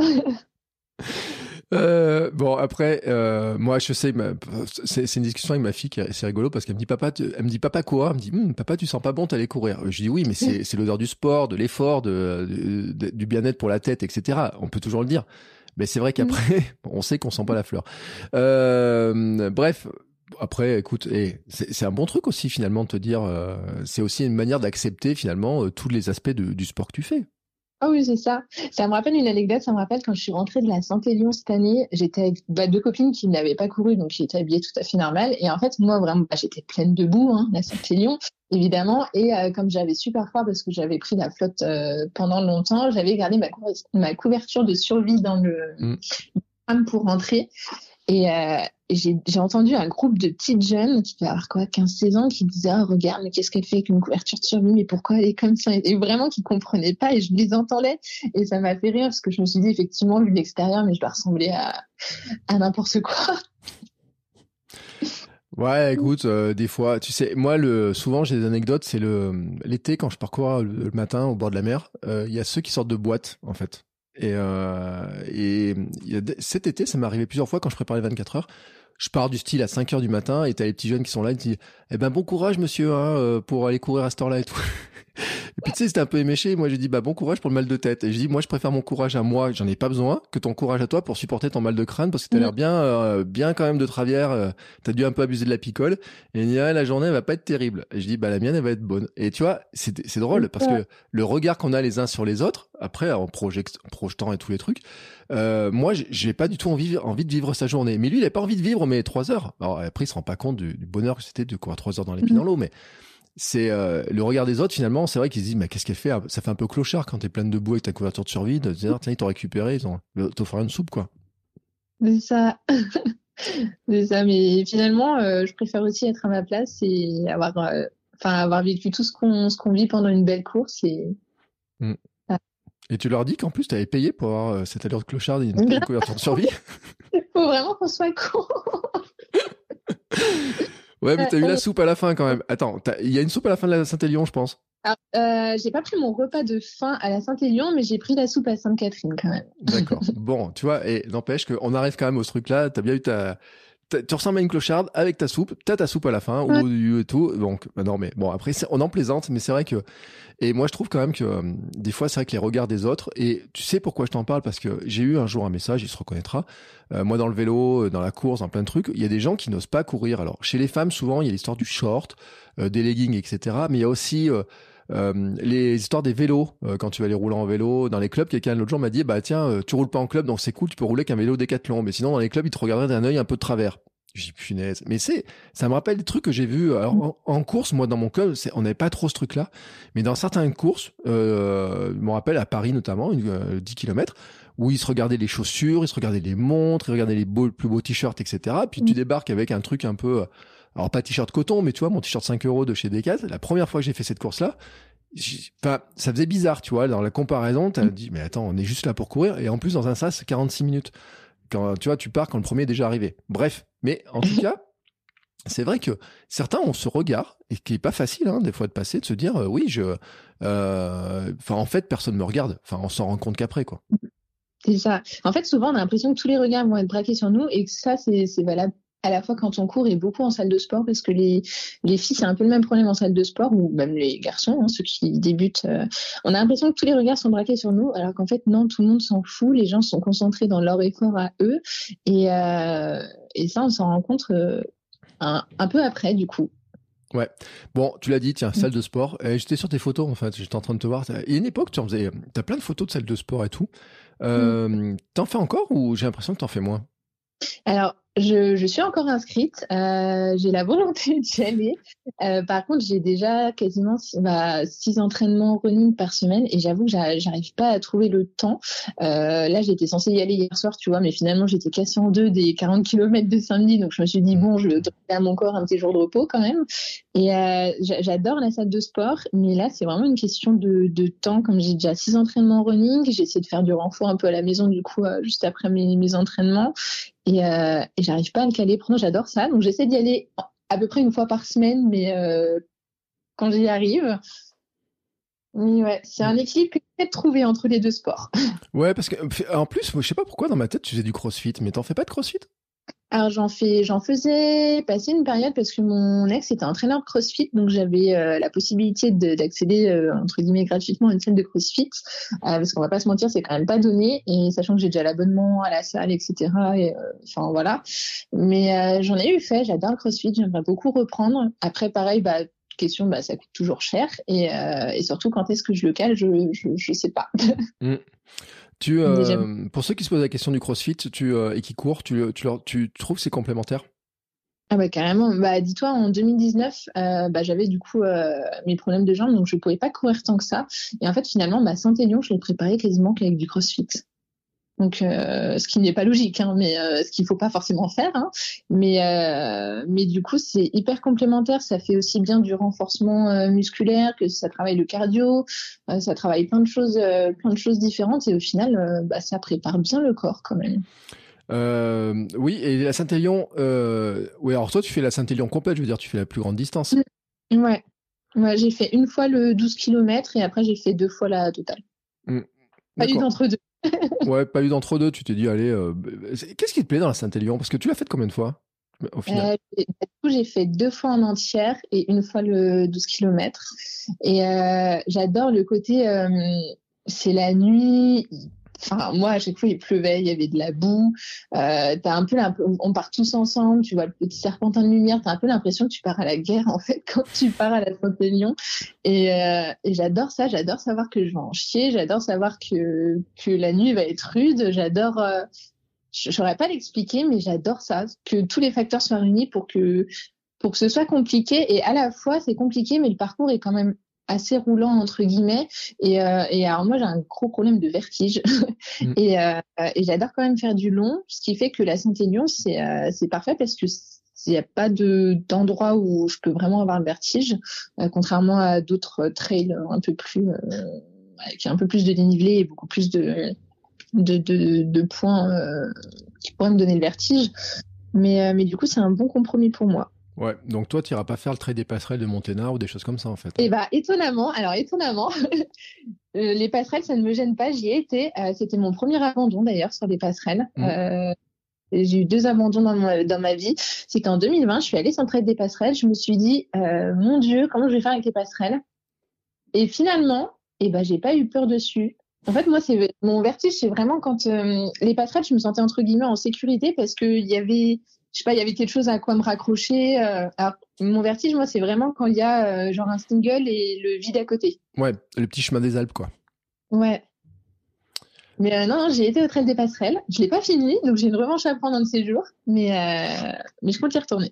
Euh, bon après, euh, moi je sais, ma, c'est, c'est une discussion avec ma fille qui est, c'est rigolo parce qu'elle me dit papa, tu, elle me dit papa quoi? Elle me dit hm, papa tu sens pas bon, t'allais courir. Je dis oui mais c'est, c'est l'odeur du sport, de l'effort, de, de, de- du bien-être pour la tête, et cetera. On peut toujours le dire, mais c'est vrai qu'après on sait qu'on sent pas la fleur. Euh, bref. Après, écoute, et c'est, c'est un bon truc aussi finalement de te dire, euh, c'est aussi une manière d'accepter finalement euh, tous les aspects de- du sport que tu fais. Ah oui, c'est ça. Ça me rappelle une anecdote. Ça me rappelle quand je suis rentrée de la Saint-Élion cette année, j'étais avec bah, deux copines qui n'avaient pas couru, donc j'étais habillée tout à fait normale. Et en fait, moi, vraiment, bah, j'étais pleine de boue, hein, la Saint-Élion, évidemment. Et euh, comme j'avais super froid parce que j'avais pris la flotte euh, pendant longtemps, j'avais gardé ma, couver- ma couverture de survie dans le Mm. tram pour rentrer. Et, euh, et j'ai, j'ai entendu un groupe de petites jeunes qui devaient avoir quoi, quinze seize ans, qui disaient ah, regarde, mais qu'est-ce qu'elle fait avec une couverture de survie, mais pourquoi elle est comme ça? Et vraiment qui comprenaient pas, et je les entendais, et ça m'a fait rire parce que je me suis dit effectivement, vu de l'extérieur, mais je dois ressembler à, à n'importe quoi. Ouais, écoute, euh, des fois, tu sais, moi, le, souvent, j'ai des anecdotes. C'est le l'été quand je parcours le, le matin au bord de la mer. euh, Il y a ceux qui sortent de boîtes, en fait. Et, euh, et il y a des- cet été, ça m'est arrivé plusieurs fois quand je préparais les vingt-quatre heures. Je pars du style à cinq heures du matin et t'as les petits jeunes qui sont là et ils disent eh ben bon courage monsieur hein, euh, pour aller courir à cette heure-là et tout. Et puis tu sais c'était un peu éméché. Moi j'ai dit bah bon courage pour le mal de tête. Et je dis moi je préfère mon courage à moi, j'en ai pas besoin, que ton courage à toi pour supporter ton mal de crâne parce que t'as l'air bien euh, bien quand même de travers. Euh, t'as dû un peu abuser de la picole. Et il dit ah, la journée elle va pas être terrible. Et je dis bah la mienne elle va être bonne. Et tu vois c'est c'est drôle parce que le regard qu'on a les uns sur les autres après en, project, en projetant et tous les trucs. Euh, moi, j'ai- j'ai pas du tout envie, envie de vivre sa journée. Mais lui, il a pas envie de vivre mes trois heures. Alors après, il se rend pas compte du, du bonheur que c'était de courir trois heures dans les pieds dans l'eau. Mais c'est euh, le regard des autres, finalement, c'est vrai qu'ils se disent, mais qu'est-ce qu'elle fait? Ça fait un peu clochard quand t'es pleine de boue avec ta couverture de survie, de se dire, tiens, ils t'ont récupéré, ils ont t'offert une soupe, quoi. C'est ça. C'est ça, mais finalement, euh, je préfère aussi être à ma place et avoir, euh, enfin, avoir vécu tout ce qu'on, ce qu'on vit pendant une belle course et, Mm. ah. Et tu leur dis qu'en plus, t'avais payé pour avoir euh, cette allure de clochard et une, une couverture de survie? Il faut vraiment qu'on soit con. Ouais, mais t'as eu Euh, la soupe à la fin quand même. Attends, t'as- il y a une soupe à la fin de la Saint-Élion, je pense. Alors, euh, j'ai pas pris mon repas de faim à la Saint-Élion, mais j'ai pris la soupe à Sainte-Catherine quand même. D'accord. Bon, tu vois, et n'empêche qu'on arrive quand même au truc là, t'as bien eu ta... t'as- Tu ressembles à une clocharde avec ta soupe, t'as ta soupe à la fin, Ouais. ou du et tout, donc, bah non, mais bon, après, c'est- on en plaisante, mais c'est vrai que, et moi, je trouve quand même que, euh, des fois, c'est vrai que les regards des autres, et tu sais pourquoi je t'en parle, parce que j'ai eu un jour un message, il se reconnaîtra, euh, moi, dans le vélo, euh, dans la course, dans plein de trucs, il y a des gens qui n'osent pas courir. Alors, chez les femmes, souvent, il y a l'histoire du short, euh, des leggings, et cetera, mais il y a aussi, euh, euh, les histoires des vélos, euh, quand tu vas aller rouler en vélo dans les clubs, quelqu'un l'autre jour m'a dit bah tiens euh, tu roules pas en club donc c'est cool, tu peux rouler qu'un vélo Décathlon, mais sinon dans les clubs ils te regarderaient d'un œil un peu de travers. J'ai dit punaise, mais c'est ça me rappelle des trucs que j'ai vus alors, en, en course. Moi dans mon club c'est, on n'avait pas trop ce truc là, mais dans certaines courses euh, je me rappelle à Paris notamment une, euh, dix kilomètres où ils se regardaient les chaussures, ils se regardaient les montres, ils regardaient les beaux, plus beaux t-shirts, etc. Puis tu débarques avec un truc un peu alors pas t-shirt coton, mais tu vois, mon t-shirt cinq euros de chez Decathlon, la première fois que j'ai fait cette course-là, enfin, ça faisait bizarre, tu vois, dans la comparaison, t'as dit, mais attends, on est juste là pour courir, et en plus, dans un sas, quarante-six minutes. Quand, tu vois, tu pars quand le premier est déjà arrivé. Bref, mais en tout cas, c'est vrai que certains ont ce regard, et qui est pas facile, hein, des fois de passer, de se dire, euh, oui, je, euh, enfin, en fait, personne me regarde. Enfin, on s'en rend compte qu'après, quoi. C'est ça. En fait, souvent, on a l'impression que tous les regards vont être braqués sur nous et que ça, c'est, c'est valable à la fois quand on court et beaucoup en salle de sport, parce que les, les filles, c'est un peu le même problème en salle de sport, ou même les garçons, hein, ceux qui débutent. Euh, on a l'impression que tous les regards sont braqués sur nous, alors qu'en fait, non, tout le monde s'en fout. Les gens sont concentrés dans leur effort à eux. Et, euh, et ça, on s'en rend compte euh, un, un peu après, du coup. Ouais. Bon, tu l'as dit, tiens, salle de sport. Et j'étais sur tes photos, en fait. J'étais en train de te voir. Il y a une époque, tu en faisais, t'as plein de photos de salle de sport et tout. Euh, mm. T'en fais encore ou j'ai l'impression que t'en fais moins? Alors, je, je suis encore inscrite. Euh, j'ai la volonté d'y aller. Euh, par contre, j'ai déjà quasiment bah, six entraînements running par semaine et j'avoue que j'arrive pas à trouver le temps. Euh, là, j'étais censée y aller hier soir, tu vois, mais finalement, j'étais cassée en deux des quarante kilomètres de samedi. Donc, je me suis dit, bon, je vais donner à mon corps un petit jour de repos quand même. Et euh, j'adore la salle de sport, mais là, c'est vraiment une question de, de temps. Comme j'ai déjà six entraînements running, j'ai essayé de faire du renfort un peu à la maison, du coup, euh, juste après mes, mes entraînements. Et, euh, et j'arrive pas à le caler. Pourtant, j'adore ça. Donc, j'essaie d'y aller à peu près une fois par semaine, mais euh, quand j'y arrive, oui, ouais, c'est un équilibre que j'essaie de trouver entre les deux sports. Ouais, parce que en plus, je sais pas pourquoi dans ma tête tu faisais du crossfit, mais t'en fais pas de crossfit? Alors j'en fais, j'en faisais passer une période parce que mon ex était entraîneur de CrossFit, donc j'avais euh, la possibilité de, d'accéder euh, entre guillemets gratuitement à une salle de CrossFit, euh, parce qu'on va pas se mentir, c'est quand même pas donné, et sachant que j'ai déjà l'abonnement à la salle, et cetera. Et euh, enfin voilà, mais euh, j'en ai eu fait, j'adore le CrossFit, j'aimerais beaucoup reprendre. Après pareil, bah question, bah ça coûte toujours cher, et, euh, et surtout quand est-ce que je le cale, je je, je sais pas. Mmh. Tu, euh, pour ceux qui se posent la question du CrossFit tu, euh, et qui courent, tu, tu, leur, tu trouves que c'est complémentaire? Ah bah carrément. Bah dis-toi, en deux mille dix-neuf, euh, bah j'avais du coup euh, mes problèmes de jambes, donc je pouvais pas courir tant que ça. Et en fait, finalement, ma Saint-Élion, je l'ai préparée quasiment qu'avec du CrossFit. Donc, euh, ce qui n'est pas logique, hein, mais euh, ce qu'il faut pas forcément faire. Hein. Mais, euh, mais du coup, c'est hyper complémentaire. Ça fait aussi bien du renforcement euh, musculaire que ça travaille le cardio. Euh, ça travaille plein de choses, euh, plein de choses différentes. Et au final, euh, bah, ça prépare bien le corps quand même. Euh, oui, et la Saint-Élion, euh, oui, alors toi, tu fais la Saint-Élion complète, je veux dire, tu fais la plus grande distance. Ouais, ouais, j'ai fait une fois le douze kilomètres et après, j'ai fait deux fois la totale. Mmh. Pas eu d'entre-deux. Ouais, pas eu d'entre-deux. Tu t'es dit, allez, euh, qu'est-ce qui te plaît dans la Saint-Élion? Parce que tu l'as faite combien de fois au final? Euh, du coup, j'ai fait deux fois en entière et une fois le douze kilomètres. Et euh, j'adore le côté, euh, c'est la nuit. Enfin, moi, à chaque fois, il pleuvait, il y avait de la boue. Euh, t'as un peu on part tous ensemble, tu vois le petit serpentin de lumière, t'as un peu l'impression que tu pars à la guerre, en fait, quand tu pars à la Saint-Élion. Et, euh, et j'adore ça, j'adore savoir que je vais en chier, j'adore savoir que, que la nuit va être rude, j'adore, euh, je saurais pas l'expliquer, mais j'adore ça, que tous les facteurs soient réunis pour que, pour que ce soit compliqué. Et à la fois, c'est compliqué, mais le parcours est quand même assez roulant entre guillemets et, euh, et alors moi j'ai un gros problème de vertige mmh. et, euh, et j'adore quand même faire du long, ce qui fait que la Saint-Élion c'est euh, c'est parfait parce que il n'y a pas de d'endroit où je peux vraiment avoir le vertige, euh, contrairement à d'autres trails un peu plus euh, avec un peu plus de dénivelé et beaucoup plus de de de, de points euh, qui pourraient me donner le vertige, mais euh, mais du coup c'est un bon compromis pour moi. Ouais, donc toi, tu n'iras pas faire le trail des passerelles de Monténard ou des choses comme ça, en fait. Eh bah, étonnamment, alors étonnamment, les passerelles, ça ne me gêne pas, j'y ai été. Euh, c'était mon premier abandon, d'ailleurs, sur les passerelles. Mmh. Euh, j'ai eu deux abandons dans ma, dans ma vie. C'est qu'en deux mille vingt, je suis allée sur le trail des passerelles. Je me suis dit, euh, mon Dieu, comment je vais faire avec les passerelles? Et finalement, eh ben, j'ai pas eu peur dessus. En fait, moi, c'est mon vertige, c'est vraiment quand euh, les passerelles, je me sentais entre guillemets en sécurité parce qu'il y avait... Je sais pas, il y avait quelque chose à quoi me raccrocher. Euh, alors, mon vertige, moi, c'est vraiment quand il y a euh, genre un single et le vide à côté. Ouais, le petit chemin des Alpes, quoi. Ouais. Mais euh, non, non, j'ai été au trail des passerelles. Je l'ai pas fini, donc j'ai une revanche à prendre un de ces jours. Mais, euh, mais je compte y retourner.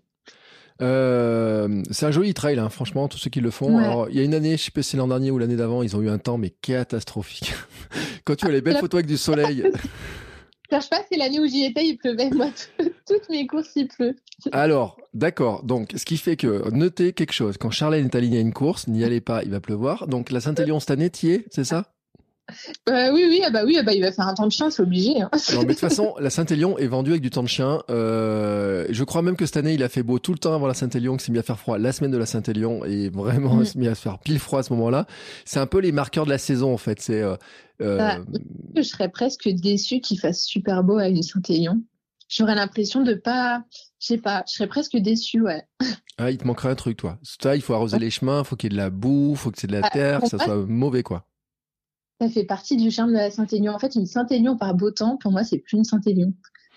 Euh, c'est un joli trail, hein, franchement, tous ceux qui le font. Ouais. Alors, il y a une année, je sais pas si c'est l'an dernier ou l'année d'avant, ils ont eu un temps, mais catastrophique. Quand tu as les belles photos avec du soleil... Je cherche pas, c'est l'année où j'y étais, il pleuvait. Moi, toutes mes courses, il pleut. Alors, D'accord. Donc, ce qui fait que, notez quelque chose. Quand Charlène est alignée à une course, n'y allez pas, il va pleuvoir. Donc, la Saint-Élion cette année, t'y es, c'est ça? Euh, oui, oui, ah bah oui, ah bah il va faire un temps de chien, c'est obligé. Hein. Non, mais de toute façon, la Saint-Élion est vendue avec du temps de chien. Euh, je crois même que cette année, il a fait beau tout le temps avant la Saint-Élion, que c'est mis à faire froid la semaine de la Saint-Élion et vraiment, Mm. c'est mis à se faire pile froid à ce moment-là. C'est un peu les marqueurs de la saison, en fait. C'est, euh, euh, Ah, je serais presque déçue qu'il fasse super beau à une Saint-Élion. J'aurais l'impression de pas, je sais pas, je serais presque déçue, ouais. ah, il te manquerait un truc, toi. Ça, il faut arroser les chemins, faut qu'il y ait de la boue, faut que c'est de la Ah, terre, que pour ça moi, soit mauvais, quoi. ça fait partie du charme de la Saint-Élion. En fait, une Saint-Élion par beau temps, pour moi, c'est plus une Saint-Élion.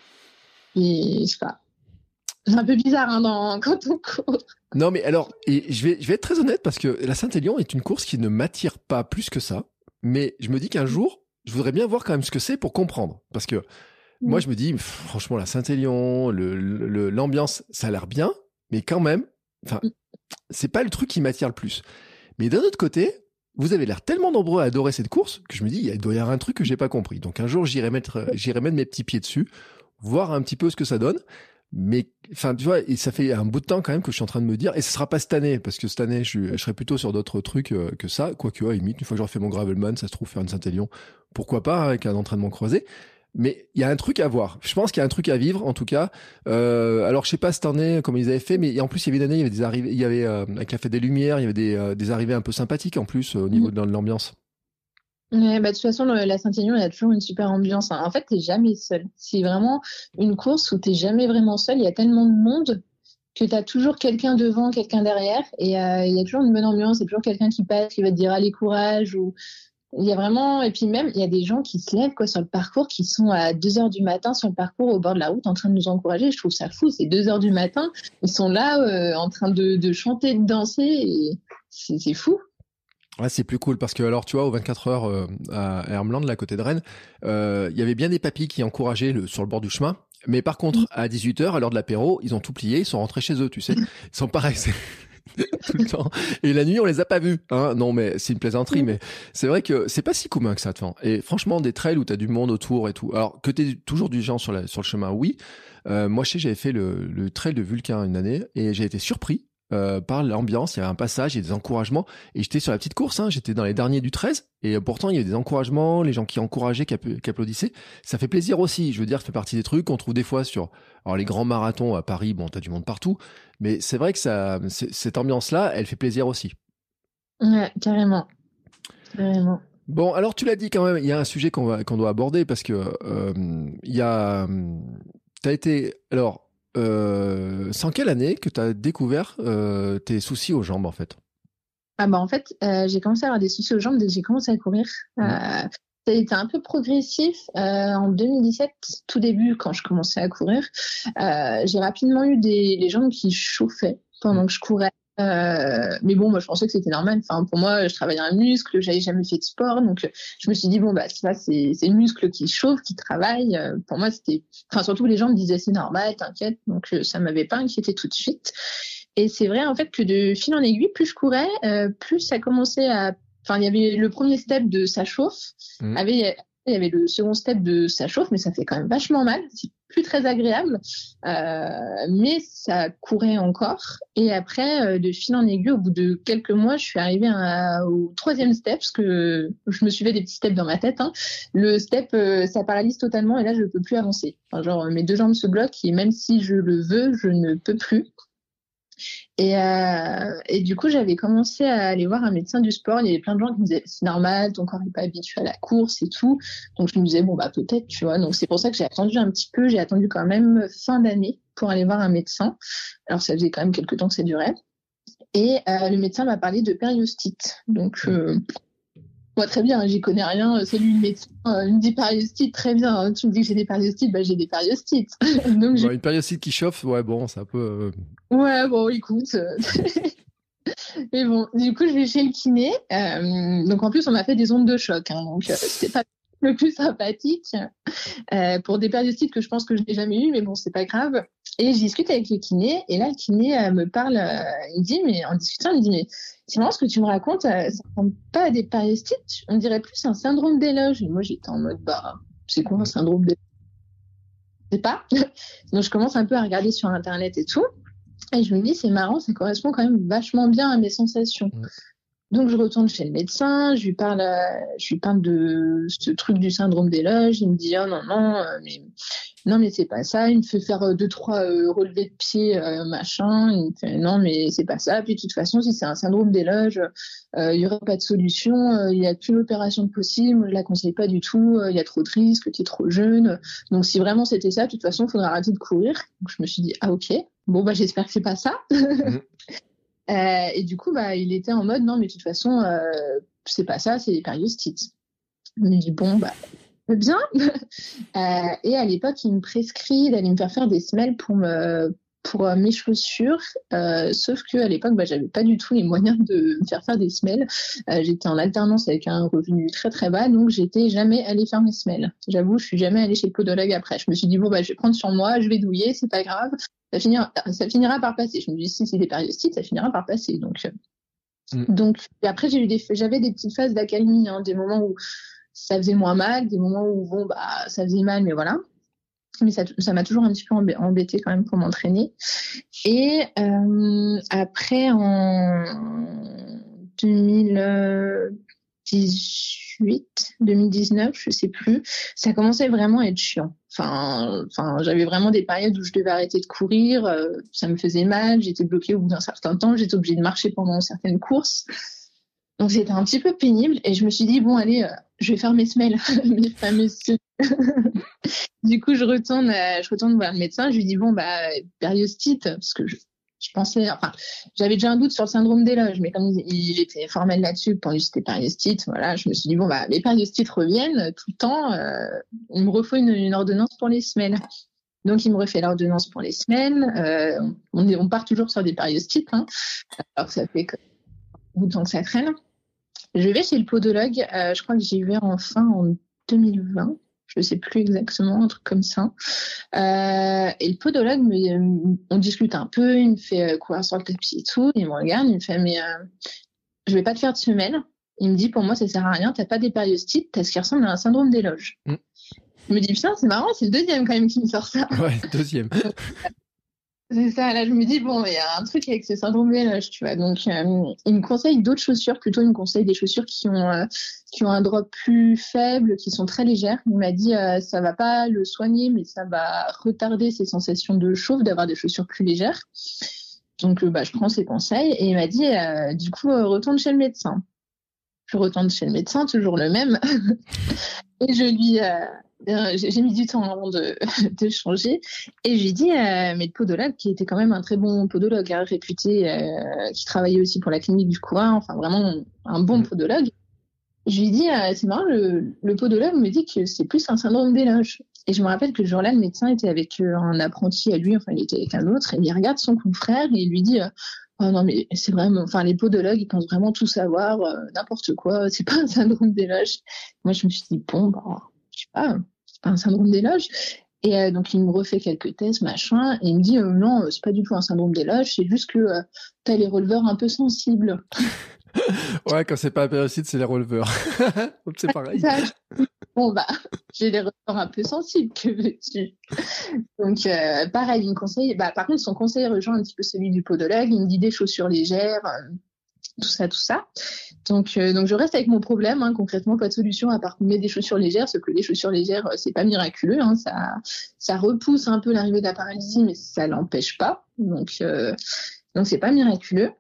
Et je sais pas. C'est un peu bizarre hein, dans... quand on court. Non, mais alors, et je vais, je vais être très honnête parce que la Saint-Élion est une course qui ne m'attire pas plus que ça. Mais je me dis qu'un jour, je voudrais bien voir quand même ce que c'est pour comprendre. Parce que moi, je me dis, pff, franchement, la Saint-Élion, le, le, l'ambiance, ça a l'air bien, mais quand même, enfin, c'est pas le truc qui m'attire le plus. Mais d'un autre côté, vous avez l'air tellement nombreux à adorer cette course que je me dis, il doit y avoir un truc que j'ai pas compris. Donc un jour, j'irai mettre, j'irai mettre mes petits pieds dessus, voir un petit peu ce que ça donne. Mais, enfin, tu vois, et ça fait un bout de temps quand même que je suis en train de me dire, et ce sera pas cette année, parce que cette année, je, je serai plutôt sur d'autres trucs euh, que ça. Quoique, à limite, une fois que j'aurai fait mon Gravelman, ça se trouve faire une Saint-Élion, pourquoi pas, avec un entraînement croisé. Mais il y a un truc à voir. Je pense qu'il y a un truc à vivre, en tout cas. Euh, alors, je sais pas cette année comment ils avaient fait, mais en plus, il y avait une année, il y avait des arrivées, il y avait euh, avec la fête des Lumières, il y avait des, euh, des arrivées un peu sympathiques en plus euh, au niveau de l'ambiance. Ouais, bah, de toute façon, le- la Saint-Élion, il y a toujours une super ambiance. Hein. En fait, t'es jamais seul. C'est vraiment une course où t'es jamais vraiment seul. Il y a tellement de monde que t'as toujours quelqu'un devant, quelqu'un derrière. Et euh, il y a toujours une bonne ambiance. Il y a toujours quelqu'un qui passe, qui va te dire allez, courage. Ou... Il y a vraiment... Et puis même, il y a des gens qui se lèvent quoi, sur le parcours, qui sont à deux heures du matin sur le parcours au bord de la route en train de nous encourager. Je trouve ça fou. C'est deux heures du matin. Ils sont là euh, en train de, de chanter, de danser. Et c'est, c'est fou. Ouais, c'est plus cool parce que alors tu vois au vingt-quatre heures euh, à Hermland, là à côté de Rennes, euh, il y avait bien des papis qui encourageaient le, sur le bord du chemin. Mais par contre, à dix-huit heures, à l'heure de l'apéro, ils ont tout plié, ils sont rentrés chez eux, tu sais. Ils sont pareils, c'est tout le temps. Et la nuit, on les a pas vus. Hein. Non, mais c'est une plaisanterie, mais c'est vrai que c'est pas si commun que ça, de faire. Et franchement, des trails où t'as du monde autour et tout. Alors que t'es toujours du genre sur, la, sur le chemin, oui. Euh, moi, je sais, j'avais fait le, le trail de Vulcain une année et j'ai été surpris. Euh, par l'ambiance, il y avait un passage, il y a des encouragements et j'étais sur la petite course, hein, j'étais dans les derniers du treize et pourtant il y avait des encouragements, les gens qui encourageaient, qui, app- qui applaudissaient, ça fait plaisir aussi, je veux dire, ça fait partie des trucs qu'on trouve des fois sur alors les grands marathons à Paris, bon t'as du monde partout, mais c'est vrai que ça, c'est- cette ambiance-là, elle fait plaisir aussi. Ouais, carrément. Carrément. Bon, alors tu l'as dit quand même, il y a un sujet qu'on va qu'on doit aborder parce que euh, il y a, t'as été alors Euh, c'est en quelle année que tu as découvert euh, tes soucis aux jambes en fait? Ah bah en fait, euh, j'ai commencé à avoir des soucis aux jambes dès que j'ai commencé à courir. Euh, Mmh. Ça a été un peu progressif. Euh, en deux mille dix-sept, tout début, quand je commençais à courir, euh, j'ai rapidement eu des les jambes qui chauffaient pendant que je courais. Euh, mais bon, moi, je pensais que c'était normal. Enfin, pour moi, je travaillais un muscle, j'avais jamais fait de sport, donc je me suis dit bon bah ça c'est c'est le muscle qui chauffe, qui travaille. Euh, Pour moi, c'était, enfin surtout les gens me disaient c'est normal, t'inquiète. Donc euh, ça m'avait pas inquiété tout de suite. Et c'est vrai en fait que de fil en aiguille, plus je courais, euh, plus ça commençait à, enfin il y avait le premier step de ça chauffe, Mmh. avait il y avait le second step de ça chauffe, mais ça fait quand même vachement mal. C'est plus très agréable, euh, mais ça courait encore. Et après, euh, de fil en aiguille, au bout de quelques mois, je suis arrivée à, au troisième step, parce que je me suis fait des petits steps dans ma tête. Hein. Le step, euh, ça paralyse totalement, et là, je ne peux plus avancer. Enfin, genre, mes deux jambes se bloquent, et même si je le veux, je ne peux plus. Et, euh, et du coup, j'avais commencé à aller voir un médecin du sport. Il y avait plein de gens qui me disaient c'est normal, ton corps n'est pas habitué à la course et tout. Donc je me disais bon bah peut-être, tu vois. Donc c'est pour ça que j'ai attendu un petit peu. J'ai attendu quand même fin d'année pour aller voir un médecin. Alors ça faisait quand même quelques temps que ça durait. Et euh, le médecin m'a parlé de périostite. Donc euh, moi très bien, j'y connais rien. C'est lui le médecin. Euh, il me dit périostite, très bien. Tu me dis que j'ai des périostites, bah j'ai des périostites. Donc Bon, une périostite qui chauffe, ouais bon, c'est un peu. Euh... ouais bon écoute. Mais bon, du coup, je vais chez le kiné. Euh, donc, en plus, on m'a fait des ondes de choc. Hein, donc, euh, c'était pas le plus sympathique. Euh, pour des périostites que je pense que je n'ai jamais eu, mais bon, c'est pas grave. Et je discute avec le kiné. Et là, le kiné euh, me parle. Euh, il dit, mais en discutant, il me dit, mais c'est marrant ce que tu me racontes. Euh, ça ressemble pas à des périostites. On dirait plus un syndrome d'éloge. Et moi, j'étais en mode, bah, c'est quoi un syndrome d'éloge? Je sais pas. Donc, je commence un peu à regarder sur Internet et tout. Et je me dis, c'est marrant, ça correspond quand même vachement bien à mes sensations. Ouais. Donc, je retourne chez le médecin, je lui parle, euh, je lui parle de ce truc du syndrome des loges. Il me dit, oh non, non, euh, mais, non, mais c'est pas ça. Il me fait faire euh, deux, trois euh, relevés de pied, euh, machin. Il me fait, non, mais c'est pas ça. Puis, de toute façon, si c'est un syndrome des loges, euh, il y aurait pas de solution. Euh, il y a plus l'opération possible. Je la conseille pas du tout. Euh, il y a trop de risques. Tu es trop jeune. Donc, si vraiment c'était ça, de toute façon, il faudra arrêter de courir. Donc, je me suis dit, ah, ok. Bon, bah, j'espère que c'est pas ça. Mmh. Euh, et du coup, bah, il était en mode, non, mais de toute façon, euh, c'est pas ça, c'est des périostites. Je me dis, bon, bah, bien. euh, et à l'époque, il me prescrit d'aller me faire faire des semelles pour, me, pour euh, mes chaussures. Euh, sauf qu'à l'époque, bah, j'avais pas du tout les moyens de me faire faire des semelles. Euh, j'étais en alternance avec un revenu très, très bas, donc j'étais jamais allée faire mes semelles. J'avoue, je suis jamais allée chez le podologue après. Je me suis dit, bon, bah, je vais prendre sur moi, je vais douiller, c'est pas grave. Ça finira, ça finira par passer. Je me dis, si c'est des périostites, ça finira par passer. Donc, mm. donc et après, j'ai eu des, j'avais des petites phases d'accalmie, hein, des moments où ça faisait moins mal, des moments où, bon, bah, ça faisait mal, mais voilà. Mais ça, ça m'a toujours un petit peu embêté quand même pour m'entraîner. Et euh, après, en deux mille dix-huit, deux mille dix-neuf, je sais plus, ça commençait vraiment à être chiant. Enfin, enfin, j'avais vraiment des périodes où je devais arrêter de courir, euh, ça me faisait mal, j'étais bloquée au bout d'un certain temps, j'étais obligée de marcher pendant certaines courses. Donc c'était un petit peu pénible et je me suis dit, bon, allez, euh, je vais faire mes semelles, mes fameuses semelles. Du coup, je retourne, euh, je retourne voir le médecin, je lui dis, bon, bah, périostite, parce que je, je pensais, enfin, j'avais déjà un doute sur le syndrome des loges, mais comme il, il était formel là-dessus, quand c'était périostite, voilà, je me suis dit, bon, bah, les périostites reviennent tout le temps, euh, il me refaut une, une ordonnance pour les semelles. Donc, il me refait l'ordonnance pour les semelles, euh, on, est, on part toujours sur des périostites, hein, alors que ça fait que, bout de temps que ça traîne. Je vais chez le podologue, euh, je crois que j'y vais enfin en deux mille vingt, je ne sais plus exactement, un truc comme ça. Euh, et le podologue, me, on discute un peu, il me fait courir sur le tapis et tout, il me regarde, il me fait, mais euh, je vais pas te faire de semelle. Il me dit, pour moi, ça sert à rien, t'as pas des périostites, t'as ce qui ressemble à un syndrome des loges. Mm. Je me dis, putain, c'est marrant, c'est le deuxième quand même qui me sort ça. Ouais, deuxième. C'est ça, là je me dis, bon, il y a un truc avec ce syndrome des loges, tu vois. Donc, euh, il me conseille d'autres chaussures, plutôt il me conseille des chaussures qui ont, euh, qui ont un drop plus faible, qui sont très légères. Il m'a dit, euh, ça va pas le soigner, mais ça va retarder ses sensations de chauffe, d'avoir des chaussures plus légères. Donc, euh, bah, je prends ses conseils et il m'a dit, euh, du coup, euh, retourne chez le médecin. Je retourne chez le médecin, toujours le même. Et je lui... Euh, Euh, j'ai mis du temps avant de, de changer et j'ai dit euh, mais le podologue qui était quand même un très bon podologue hein, réputé euh, qui travaillait aussi pour la clinique du coureur, enfin vraiment un bon podologue, je lui ai dit euh, c'est marrant, le, le podologue me dit que c'est plus un syndrome des loges. Et je me rappelle que ce jour-là le médecin était avec euh, un apprenti à lui, enfin il était avec un autre, et il regarde son confrère et il lui dit euh, oh non mais c'est vraiment, enfin les podologues ils pensent vraiment tout savoir, euh, n'importe quoi, c'est pas un syndrome des loges. Moi je me suis dit bon bah je sais pas, c'est pas un syndrome des loges. Et euh, donc, il me refait quelques tests, machin, et il me dit euh, non, c'est pas du tout un syndrome des loges, c'est juste que euh, t'as les releveurs un peu sensibles. Ouais, quand c'est pas la périostite, c'est les releveurs. C'est pareil. Bon, bah, j'ai les releveurs un peu sensibles, que veux-tu. Donc, euh, pareil, il me conseille, bah, par contre, son conseil rejoint un petit peu celui du podologue, il me dit des chaussures légères, euh, tout ça, tout ça. Donc, euh, donc je reste avec mon problème, hein, concrètement, pas de solution à part mettre des chaussures légères, sauf que les chaussures légères, c'est pas miraculeux, hein, ça, ça repousse un peu l'arrivée de la paralysie, mais ça l'empêche pas, donc, euh, donc c'est pas miraculeux.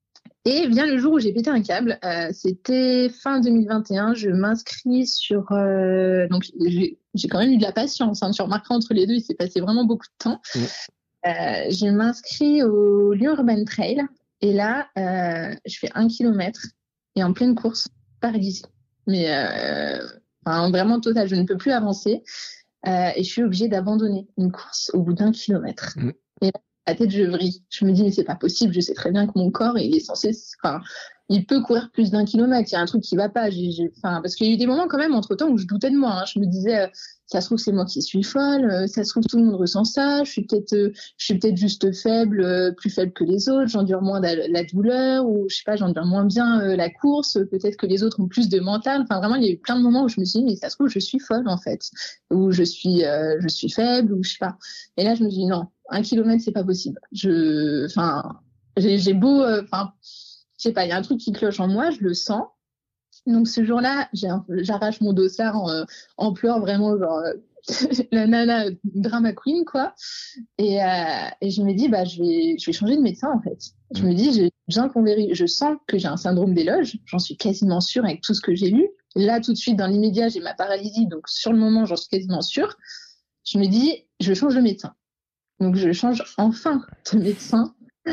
Et vient le jour où j'ai pété un câble, euh, c'était fin deux mille vingt et un, je m'inscris sur, euh, donc j'ai, j'ai quand même eu de la patience, hein, tu remarqueras entre les deux, il s'est passé vraiment beaucoup de temps. Mmh. Euh, je m'inscris au Lyon Urban Trail, et là, euh, je fais un kilomètre, et en pleine course, paralysie. Mais euh, enfin, vraiment total, je ne peux plus avancer. Euh, et je suis obligée d'abandonner une course au bout d'un kilomètre. Mmh. Et là, la tête, je vrille. Je me dis, mais c'est pas possible, je sais très bien que mon corps, il est censé... Enfin, il peut courir plus d'un kilomètre, il y a un truc qui va pas. J'ai, j'ai... Enfin, parce qu'il y a eu des moments quand même, entre-temps, où je doutais de moi. Hein. Je me disais, euh, ça se trouve, c'est moi qui suis folle, euh, ça se trouve, tout le monde ressent ça, je suis peut-être, euh, je suis peut-être juste faible, euh, plus faible que les autres, j'endure moins la, la douleur, ou je sais pas, j'endure moins bien euh, la course, euh, peut-être que les autres ont plus de mental. Enfin, vraiment, il y a eu plein de moments où je me suis dit, mais ça se trouve, je suis folle, en fait, ou je suis, euh, je suis faible, ou je sais pas. Et là, je me dis, non, un kilomètre, c'est pas possible. Je, enfin, j'ai, j'ai beau, enfin, euh, je sais pas, il y a un truc qui cloche en moi, je le sens. Donc ce jour-là, j'ai un, j'arrache mon dossard en, euh, en pleurs, vraiment genre la nana drama queen quoi. Et, euh, et je me dis bah je vais je vais changer de médecin en fait. Je me dis j'ai besoin qu'on vérifie. Je sens que j'ai un syndrome d'éloge, j'en suis quasiment sûre avec tout ce que j'ai lu. Là tout de suite dans l'immédiat j'ai ma paralysie, donc sur le moment j'en suis quasiment sûre. Je me dis je change de médecin. Donc je change enfin de médecin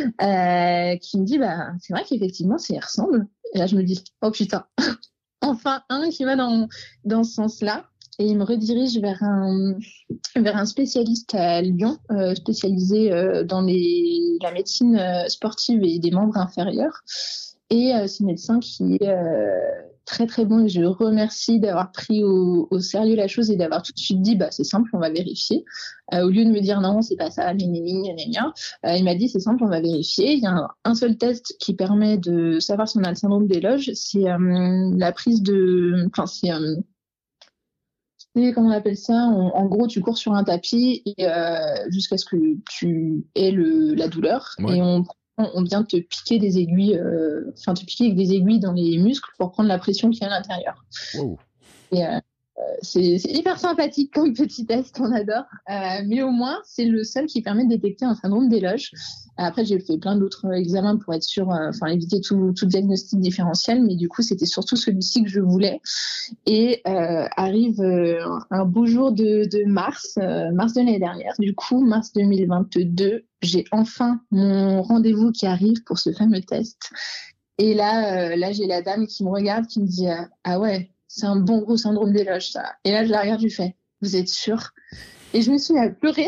euh, qui me dit bah c'est vrai qu'effectivement ça y ressemble. Et là je me dis oh putain enfin un qui va dans dans ce sens-là. Et il me redirige vers un vers un spécialiste à Lyon, euh, spécialisé euh, dans les la médecine euh, sportive et des membres inférieurs. Et euh, ce médecin qui est euh, très très bon. Et je le remercie d'avoir pris au, au sérieux la chose et d'avoir tout de suite dit bah c'est simple, on va vérifier. Euh, au lieu de me dire non c'est pas ça, gna gna gna gna gna, euh, il m'a dit c'est simple, on va vérifier. Il y a un, un seul test qui permet de savoir si on a le syndrome d'éloge, c'est euh, la prise de, enfin c'est euh, comment on appelle ça, en, en gros, tu cours sur un tapis et, euh, jusqu'à ce que tu aies le, la douleur. Ouais. Et on, on vient te piquer des aiguilles, euh, enfin te piquer avec des aiguilles dans les muscles pour prendre la pression qu'il y a à l'intérieur. Wow. Et euh, c'est, c'est hyper sympathique comme petit test, on adore. Euh, mais au moins, c'est le seul qui permet de détecter un syndrome d'éloge. Après, j'ai fait plein d'autres examens pour être sûr, enfin euh, éviter tout, tout diagnostic différentiel, mais du coup, c'était surtout celui-ci que je voulais. Et euh, arrive euh, un beau jour de, de mars, euh, mars de l'année dernière. Du coup, mars deux mille vingt-deux, j'ai enfin mon rendez-vous qui arrive pour ce fameux test. Et là, euh, là, j'ai la dame qui me regarde, qui me dit euh, ah ouais. C'est un bon gros syndrome d'éloge, ça. Et là, je la regarde, je lui fais, vous êtes sûre? Et je me suis mis à pleurer.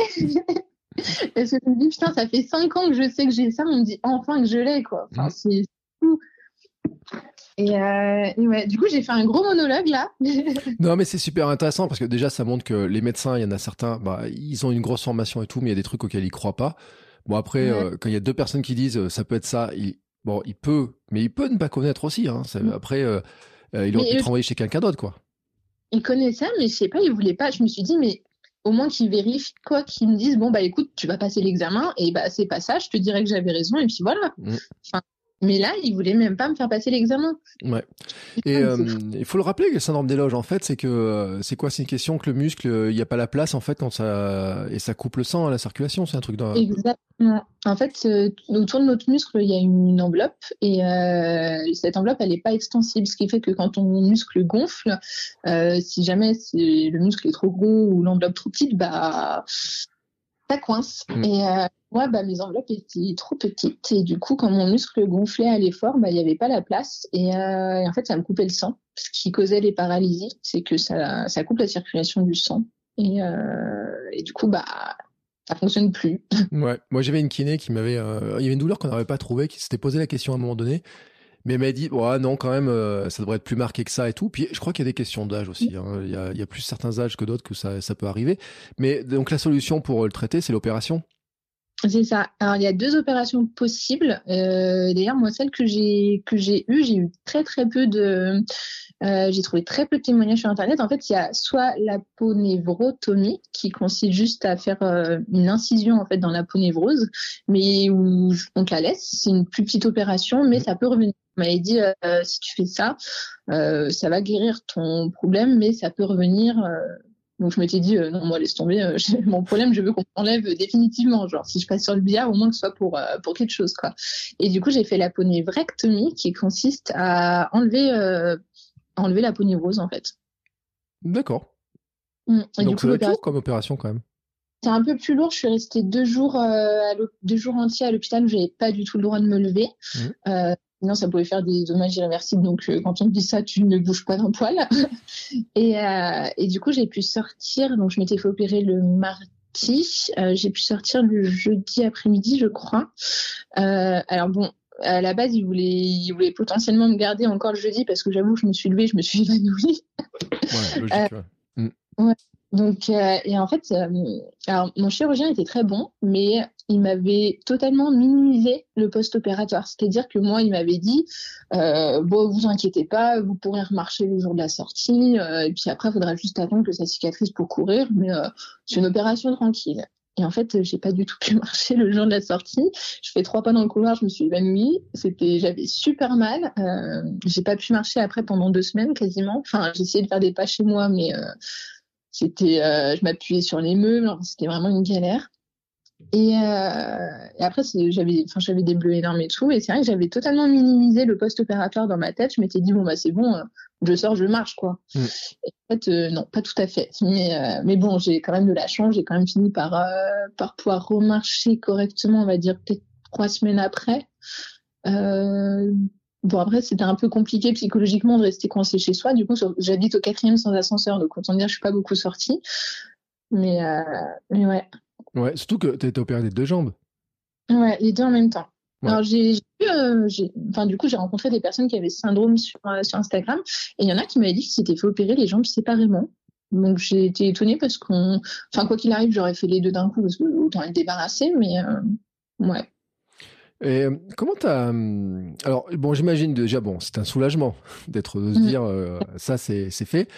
Parce que je me dis, putain, ça fait cinq ans que je sais que j'ai ça, on me dit enfin que je l'ai, quoi. Enfin, c'est fou. Et, euh, et ouais, du coup, j'ai fait un gros monologue, là. Non, mais c'est super intéressant parce que déjà, ça montre que les médecins, il y en a certains, bah, ils ont une grosse formation et tout, mais il y a des trucs auxquels ils croient pas. Bon, après, ouais. euh, quand il y a deux personnes qui disent, euh, ça peut être ça, il, bon, il peut, mais il peut ne pas connaître aussi, hein. Ça, après, euh, Euh, il aurait mais pu te renvoyer chez quelqu'un d'autre, quoi. Il connaît ça, mais je sais pas, il voulait pas. Je me suis dit, mais au moins qu'ils vérifient, quoi, qu'ils me disent, bon, bah écoute, tu vas passer l'examen, et bah c'est pas ça, je te dirais que j'avais raison, et puis voilà. Mm. Enfin, mais là, il voulait même pas me faire passer l'examen. Ouais. Et euh, il faut le rappeler, le syndrome d'éloge, en fait, c'est que euh, c'est quoi? C'est une question que le muscle, il euh, n'y a pas la place, en fait, quand ça et ça coupe le sang à la circulation. C'est un truc. Dans... Exactement. En fait, euh, autour de notre muscle, il y a une enveloppe, et euh, cette enveloppe, elle n'est pas extensible, ce qui fait que quand ton muscle gonfle, euh, si jamais c'est, le muscle est trop gros ou l'enveloppe trop petite, bah ça coince. Mm. Et euh, moi, bah, mes enveloppes étaient trop petites. Et du coup, quand mon muscle gonflait à l'effort, bah, il n'y avait pas la place. Et, euh, et en fait, ça me coupait le sang. Ce qui causait les paralysies, c'est que ça, ça coupe la circulation du sang. Et, euh, et du coup, bah, ça fonctionne plus. Ouais. Moi, j'avais une kiné qui m'avait... Euh... Il y avait une douleur qu'on n'avait pas trouvée, qui s'était posé la question à un moment donné. Mais elle m'a dit, ouais, non, quand même, euh, ça devrait être plus marqué que ça et tout. Puis je crois qu'il y a des questions d'âge aussi. Hein. Il y a, il y a plus certains âges que d'autres que ça, ça peut arriver. Mais donc la solution pour le traiter, c'est l'opération. C'est ça. Alors il y a deux opérations possibles. Euh, d'ailleurs, moi, celle que j'ai que j'ai eue, j'ai eu très très peu de. Euh, j'ai trouvé très peu de témoignages sur Internet. En fait, il y a soit l'aponévrotomie, qui consiste juste à faire euh, une incision en fait dans l'aponévrose, mais où on te la laisse. C'est une plus petite opération, mais ça peut revenir. On m'avait dit euh, si tu fais ça, euh, ça va guérir ton problème, mais ça peut revenir. Euh... Donc je m'étais dit euh, non, moi laisse tomber. Euh, j'ai mon problème, je veux qu'on enlève définitivement. Genre si je passe sur le billard, au moins que ce soit pour euh, pour quelque chose quoi. Et du coup j'ai fait l'aponévrectomie, qui consiste à enlever euh, enlever l'aponévrose en fait. D'accord. Mmh. Et donc du coup, ça va être lourd comme opération quand même. C'est un peu plus lourd. Je suis restée deux jours euh, à deux jours entiers à l'hôpital où j'avais pas du tout le droit de me lever. Mmh. Euh, Sinon, ça pouvait faire des dommages irréversibles. Donc, euh, quand on me dit ça, tu ne bouges pas d'un poil. et, euh, et du coup, j'ai pu sortir. Donc, je m'étais fait opérer le mardi. Euh, j'ai pu sortir le jeudi après-midi, je crois. Euh, alors bon, à la base, ils voulaient, ils voulaient potentiellement me garder encore le jeudi parce que j'avoue que je me suis levée, je me suis évanouie. Ouais, logique. Euh, ouais. Mm. Ouais. Donc, euh, et en fait, euh, alors, mon chirurgien était très bon, mais il m'avait totalement minimisé le post-opératoire. C'est-à-dire que moi, il m'avait dit, euh, bon, vous inquiétez pas, vous pourrez remarcher le jour de la sortie, euh, et puis après, il faudra juste attendre que ça cicatrise pour courir, mais euh, c'est une opération tranquille. Et en fait, j'ai pas du tout pu marcher le jour de la sortie. Je fais trois pas dans le couloir, je me suis évanouie. C'était, j'avais super mal. Euh, j'ai pas pu marcher après pendant deux semaines quasiment. Enfin, j'ai essayé de faire des pas chez moi, mais euh, c'était, euh, je m'appuyais sur les meubles. C'était vraiment une galère. Et, euh, et après, c'est, j'avais, enfin, j'avais des bleus énormes et tout. Et c'est vrai que j'avais totalement minimisé le post-opératoire dans ma tête. Je m'étais dit, bon, bah, c'est bon, euh, je sors, je marche, quoi. Mm. Et en fait, euh, non, pas tout à fait. Mais, euh, mais bon, j'ai quand même de la chance. J'ai quand même fini par, euh, par pouvoir remarcher correctement, on va dire, peut-être trois semaines après. Euh, bon, après, c'était un peu compliqué psychologiquement de rester coincé chez soi. Du coup, sur, j'habite au quatrième sans ascenseur. Donc, autant dire, je suis pas beaucoup sortie. Mais, euh, mais ouais. Ouais, surtout que tu as été opéré des deux jambes. Ouais, les deux en même temps. Ouais. Alors, j'ai, j'ai, euh, j'ai, enfin, du coup, j'ai rencontré des personnes qui avaient ce syndrome sur, euh, sur Instagram. Et il y en a qui m'avaient dit qu'ils s'étaient fait opérer les jambes séparément. Donc, j'ai été étonnée parce qu'on, enfin, quoi qu'il arrive, j'aurais fait les deux d'un coup parce que autant être débarrassée, mais, euh, ouais. Et comment t'as... Alors, bon, j'imagine déjà, bon, c'est un soulagement d'être, de se dire, euh, ça, c'est, c'est fait.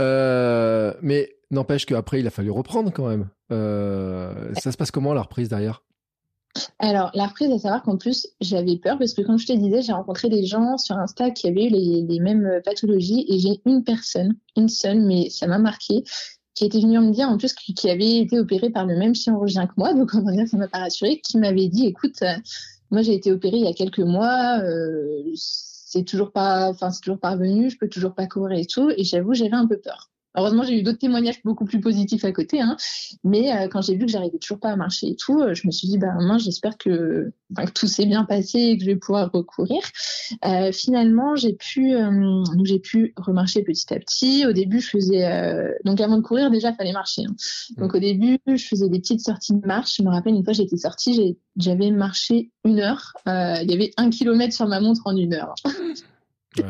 Euh, mais n'empêche qu'après, il a fallu reprendre quand même. Euh, ça se passe comment, la reprise derrière? Alors, la reprise, à savoir qu'en plus, j'avais peur parce que, comme je te disais, j'ai rencontré des gens sur Insta qui avaient eu les, les mêmes pathologies et j'ai une personne, une seule, mais ça m'a marqué, qui était venue me dire, en plus, qui, qui avait été opérée par le même chirurgien que moi, donc on va dire, ça m'a pas rassurée, qui m'avait dit, écoute, euh, moi, j'ai été opérée il y a quelques mois, euh, c'est toujours pas, enfin, c'est toujours pas revenu, je peux toujours pas courir et tout, et j'avoue, j'avais un peu peur. Heureusement, j'ai eu d'autres témoignages beaucoup plus positifs à côté, hein. Mais euh, quand j'ai vu que j'arrivais toujours pas à marcher et tout, euh, je me suis dit, bah, moi, j'espère que, enfin, que tout s'est bien passé et que je vais pouvoir recourir. Euh, finalement, j'ai pu, euh, donc j'ai pu remarcher petit à petit. Au début, je faisais, euh, donc avant de courir, déjà, fallait marcher, hein. Donc au début, je faisais des petites sorties de marche. Je me rappelle une fois, j'étais sortie, j'ai, j'avais marché une heure. Euh, il y avait un kilomètre sur ma montre en une heure. Ouais.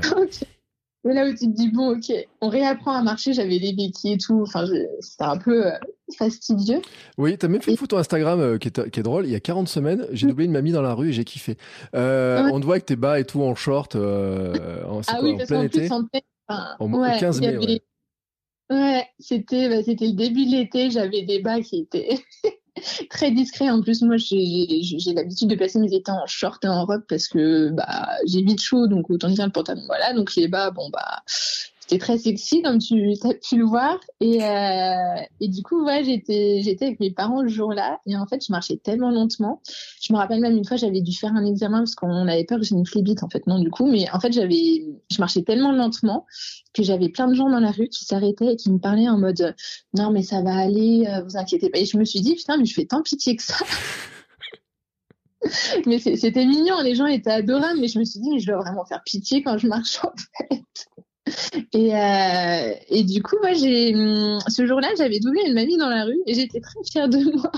Et là où tu te dis, bon, ok, on réapprend à marcher, j'avais les béquilles et tout, enfin, je... c'était un peu euh, fastidieux. Oui, t'as même fait et... une photo Instagram euh, qui, est, qui est drôle, il y a quarante semaines, j'ai doublé une mamie dans la rue et j'ai kiffé. Euh, ouais. On te voit avec tes bas et tout en short, euh, en, ah quoi, oui, en parce plein qu'en été. plus, en plein... Enfin, en ouais, quinze mai, avait... ouais. Ouais, c'était, bah, c'était le début de l'été, j'avais des bas qui étaient très discrets. En plus, moi, j'ai, j'ai, j'ai l'habitude de passer mes étés en short et en robe parce que bah, j'ai vite chaud, donc autant dire le pantalon. Voilà, donc les bas, bon, bah, c'était très sexy, comme tu as pu le voir. Et, euh, et du coup, ouais, j'étais, j'étais avec mes parents le jour-là. Et en fait, je marchais tellement lentement. Je me rappelle même une fois, j'avais dû faire un examen parce qu'on avait peur que j'ai une phlébite, en fait. Non, du coup, mais en fait, j'avais, je marchais tellement lentement que j'avais plein de gens dans la rue qui s'arrêtaient et qui me parlaient en mode « Non, mais ça va aller, euh, vous inquiétez pas ». Et je me suis dit « Putain, mais je fais tant pitié que ça ». Mais c'est, c'était mignon, les gens étaient adorables, mais je me suis dit « Mais je dois vraiment faire pitié quand je marche, en fait ». Et, euh, et du coup, moi, j'ai, ce jour-là, j'avais doublé une mamie dans la rue et j'étais très fière de moi.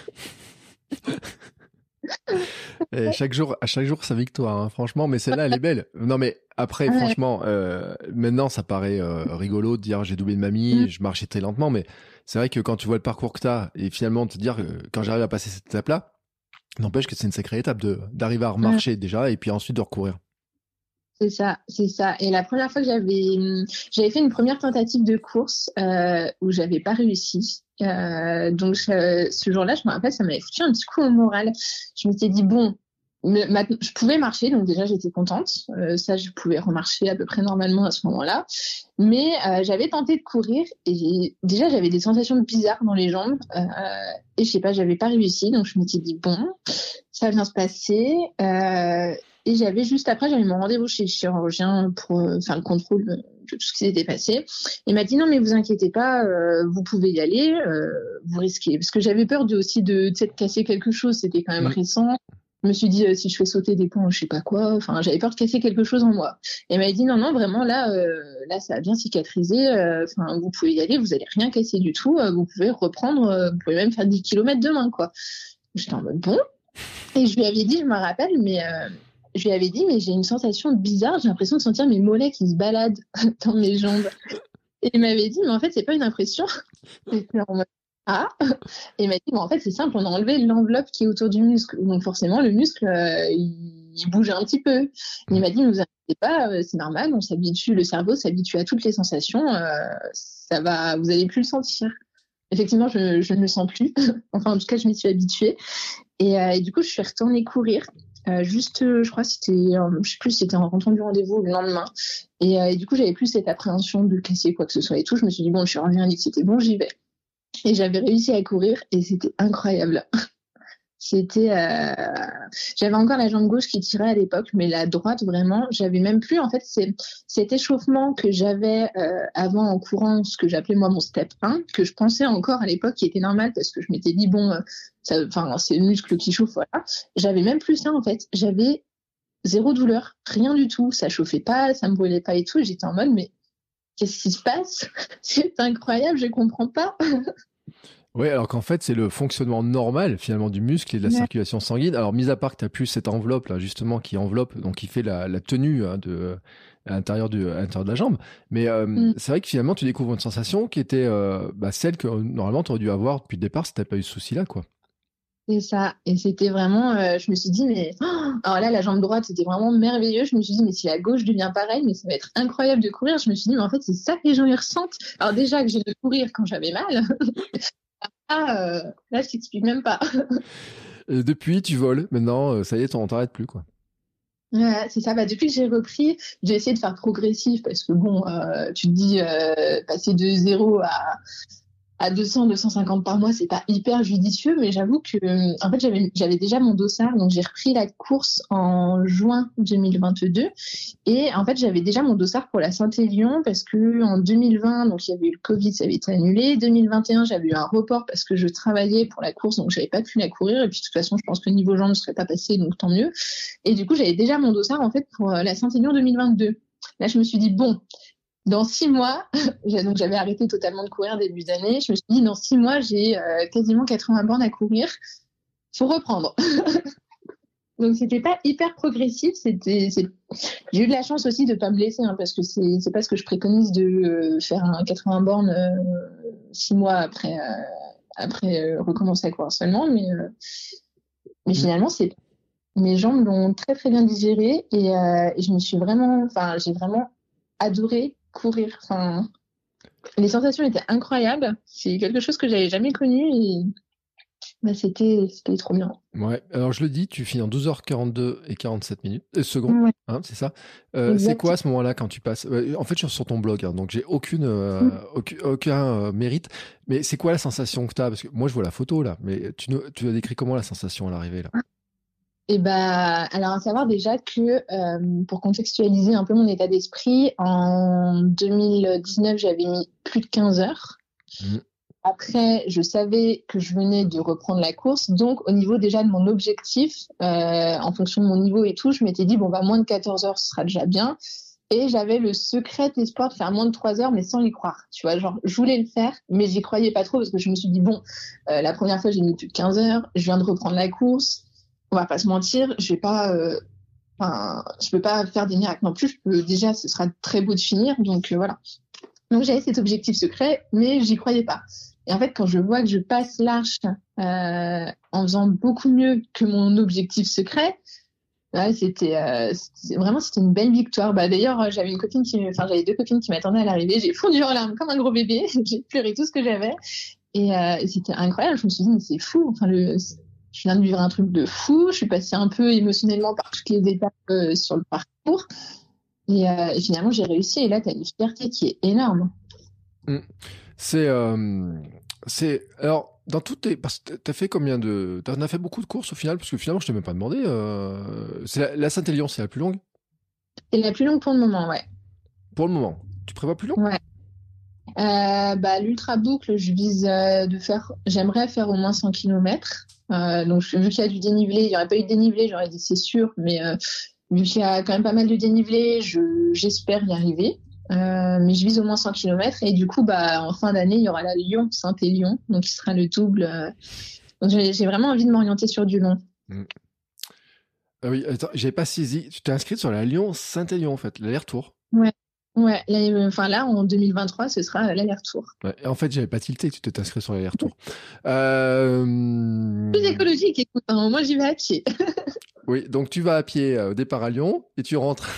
Et chaque jour, à chaque jour, sa victoire, hein, franchement. Mais celle-là, elle est belle. Non, mais après, ouais. franchement, euh, maintenant, ça paraît euh, rigolo de dire j'ai doublé une mamie, mmh. je marchais très lentement. Mais c'est vrai que quand tu vois le parcours que tu as et finalement te dire que quand j'arrive à passer cette étape-là, n'empêche que c'est une sacrée étape de, d'arriver à remarcher mmh. déjà et puis ensuite de recourir. C'est ça, c'est ça. Et la première fois que j'avais, j'avais fait une première tentative de course euh, où j'avais pas réussi. Euh, donc je, ce jour-là, je me rappelle, ça m'avait foutu un petit coup au moral. Je m'étais dit bon, maintenant, je pouvais marcher, donc déjà j'étais contente. Euh, ça, je pouvais remarcher à peu près normalement à ce moment-là. Mais euh, j'avais tenté de courir et j'ai, déjà j'avais des sensations bizarres dans les jambes euh, et je sais pas, j'avais pas réussi. Donc je m'étais dit bon, ça va bien se passer. Euh, Et j'avais juste après, j'avais mon rendez-vous chez le chirurgien pour euh, faire le contrôle de, de tout ce qui s'était passé. Il m'a dit non, mais vous inquiétez pas, euh, vous pouvez y aller, euh, vous risquez. Parce que j'avais peur de, aussi de, de casser quelque chose, c'était quand même mmh. récent. Je me suis dit, euh, si je fais sauter des ponts, je sais pas quoi, enfin, j'avais peur de casser quelque chose en moi. Et il m'a dit non, non, vraiment, là, euh, là, ça a bien cicatrisé, enfin, euh, vous pouvez y aller, vous allez rien casser du tout, euh, vous pouvez reprendre, euh, vous pouvez même faire dix kilomètres demain, quoi. J'étais en mode bon. Et je lui avais dit, je me rappelle, mais, euh, je lui avais dit, mais j'ai une sensation bizarre, j'ai l'impression de sentir mes mollets qui se baladent dans mes jambes. Et il m'avait dit, mais en fait, c'est pas une impression. Et en mode, ah. Et il m'a dit, mais en fait, c'est simple, on a enlevé l'enveloppe qui est autour du muscle. Donc forcément, le muscle, euh, il, il bouge un petit peu. Et il m'a dit, ne vous inquiétez pas, euh, c'est normal, on s'habitue, le cerveau s'habitue à toutes les sensations, euh, ça va, vous allez plus le sentir. effectivement, je, je ne le sens plus. Enfin, en tout cas, je m'y suis habituée. Et, euh, et du coup, je suis retournée courir. Euh, juste, euh, je crois que c'était, euh, je sais plus si c'était en rentrant du rendez-vous le lendemain. Et, euh, et du coup, j'avais plus cette appréhension de casser quoi que ce soit et tout. Je me suis dit, bon, je suis revenue, dit que c'était bon, j'y vais. Et j'avais réussi à courir et c'était incroyable. C'était, euh... j'avais encore la jambe gauche qui tirait à l'époque, mais la droite vraiment, j'avais même plus. En fait, c'est cet échauffement que j'avais euh, avant en courant, ce que j'appelais moi mon step un, que je pensais encore à l'époque qui était normal parce que je m'étais dit bon, euh, ça, enfin c'est le muscle qui chauffe, voilà. J'avais même plus ça en fait. J'avais zéro douleur, rien du tout. Ça chauffait pas, ça me brûlait pas et tout. J'étais en mode mais qu'est-ce qui se passe? C'est incroyable, je comprends pas. Oui, alors qu'en fait, c'est le fonctionnement normal, finalement, du muscle et de la Ouais. circulation sanguine. Alors, mis à part que tu as plus cette enveloppe, là, justement, qui enveloppe, donc qui fait la, la tenue hein, de, à l'intérieur, du, à l'intérieur de la jambe. Mais euh, Mm. c'est vrai que finalement, tu découvres une sensation qui était euh, bah, celle que normalement, tu aurais dû avoir depuis le départ si tu n'avais pas eu ce souci-là, quoi. C'est ça. Et c'était vraiment, euh, je me suis dit, mais oh alors là, la jambe droite, c'était vraiment merveilleux. Je me suis dit, mais si la gauche devient pareil, mais ça va être incroyable de courir. Je me suis dit, mais en fait, c'est ça que les gens y ressentent. Alors déjà que j'ai de courir quand j'avais mal. Ah, euh, là, je t'explique même pas. Et depuis, tu voles. Maintenant, euh, ça y est, on t'arrête plus, quoi. Ouais, c'est ça. Bah, depuis que j'ai repris, j'ai essayé de faire progressif parce que bon, euh, tu te dis, euh, passer de zéro à à deux cents, deux cent cinquante par mois, c'est pas hyper judicieux, mais j'avoue que, euh, en fait, j'avais, j'avais déjà mon dossard, donc j'ai repris la course en juin deux mille vingt-deux, et en fait, j'avais déjà mon dossard pour la Saint-Élion, parce que en deux mille vingt, donc il y avait eu le Covid, ça avait été annulé, deux mille vingt et un, j'avais eu un report parce que je travaillais pour la course, donc j'avais pas pu la courir, et puis de toute façon, je pense que niveau jambes ne serait pas passé, donc tant mieux, et du coup, j'avais déjà mon dossard, en fait, pour la Saint-Élion deux mille vingt-deux. Là, je me suis dit, bon, dans six mois, donc j'avais arrêté totalement de courir début d'année. Je me suis dit, dans six mois, j'ai euh, quasiment quatre-vingts bornes à courir. Faut reprendre. Donc c'était pas hyper progressif. C'était, c'est... J'ai eu de la chance aussi de pas me blesser, hein, parce que c'est, c'est pas ce que je préconise de euh, faire un quatre-vingts bornes euh, six mois après, euh, après euh, recommencer à courir seulement. Mais, euh, mais finalement, c'est mes jambes l'ont très très bien digéré et, euh, et je me suis vraiment, enfin, j'ai vraiment adoré courir. Enfin, les sensations étaient incroyables. C'est quelque chose que j'avais jamais connu et bah, c'était, c'était trop bien. Ouais, alors je le dis, tu finis en douze heures quarante-deux et quarante-sept minutes, euh, secondes, Ouais. hein, c'est ça. Euh, c'est quoi à ce moment-là quand tu passes euh, En fait, je suis sur ton blog, hein, donc j'ai aucune, euh, Mm. aucun, aucun euh, mérite. Mais c'est quoi la sensation que tu as? Parce que moi, je vois la photo là, mais tu, nous- tu as décrit comment la sensation à l'arrivée là? Et bah, alors à savoir déjà que euh, pour contextualiser un peu mon état d'esprit, en deux mille dix-neuf, j'avais mis plus de quinze heures. Mmh. Après, je savais que je venais de reprendre la course, donc au niveau déjà de mon objectif, euh, en fonction de mon niveau et tout, je m'étais dit bon bah moins de quatorze heures, ce sera déjà bien. Et j'avais le secret espoir de faire moins de trois heures, mais sans y croire. Tu vois, genre, je voulais le faire, mais j'y croyais pas trop parce que je me suis dit, bon, euh, la première fois, j'ai mis plus de quinze heures, je viens de reprendre la course. On va pas se mentir, je vais pas, euh, enfin, je peux pas faire des miracles non plus. Je peux, déjà, ce sera très beau de finir, donc euh, voilà. Donc j'avais cet objectif secret, mais j'y croyais pas. Et en fait, quand je vois que je passe l'arche euh, en faisant beaucoup mieux que mon objectif secret, ouais, c'était, euh, c'était vraiment c'était une belle victoire. Bah d'ailleurs, j'avais une copine qui, enfin j'avais deux copines qui m'attendaient à l'arrivée. J'ai fondu en larmes comme un gros bébé. J'ai pleuré tout ce que j'avais et, euh, et c'était incroyable. Je me suis dit mais c'est fou. Enfin le Je viens de vivre un truc de fou. Je suis passée un peu émotionnellement par toutes les étapes euh, sur le parcours. Et, euh, et finalement, j'ai réussi. Et là, tu as une fierté qui est énorme. Mmh. C'est, euh, c'est, alors, dans toutes tes, parce que t'as fait combien de, t'en as fait beaucoup de courses au final, parce que finalement, je t'ai même pas demandé, euh, c'est la, la Saint-Élion, c'est la plus longue? C'est la plus longue pour le moment, ouais. Pour le moment. Tu prévois plus long? Ouais. Euh, bah, l'ultra boucle, je vise euh, de faire, j'aimerais faire au moins cent kilomètres. Euh, donc, vu qu'il y a du dénivelé, il n'y aurait pas eu de dénivelé, j'aurais dit c'est sûr, mais euh, vu qu'il y a quand même pas mal de dénivelé, je, j'espère y arriver. Euh, mais je vise au moins cent kilomètres et du coup, bah, en fin d'année, il y aura la Lyon-Saint-Élion, donc qui sera le double. Euh... Donc, j'ai, j'ai vraiment envie de m'orienter sur du long. Mmh. Ah oui, attends, j'avais pas saisi. Tu t'es inscrite sur la Lyon-Saint-Élion, en fait, l'aller-retour. Ouais. Ouais, là, enfin là, en deux mille vingt-trois, ce sera l'aller-retour. Ouais, en fait, j'avais pas tilté que tu t'es inscrit sur l'aller-retour. euh... Plus écologique, écoute, hein, moi j'y vais à pied. Oui, donc tu vas à pied euh, au départ à Lyon et tu rentres.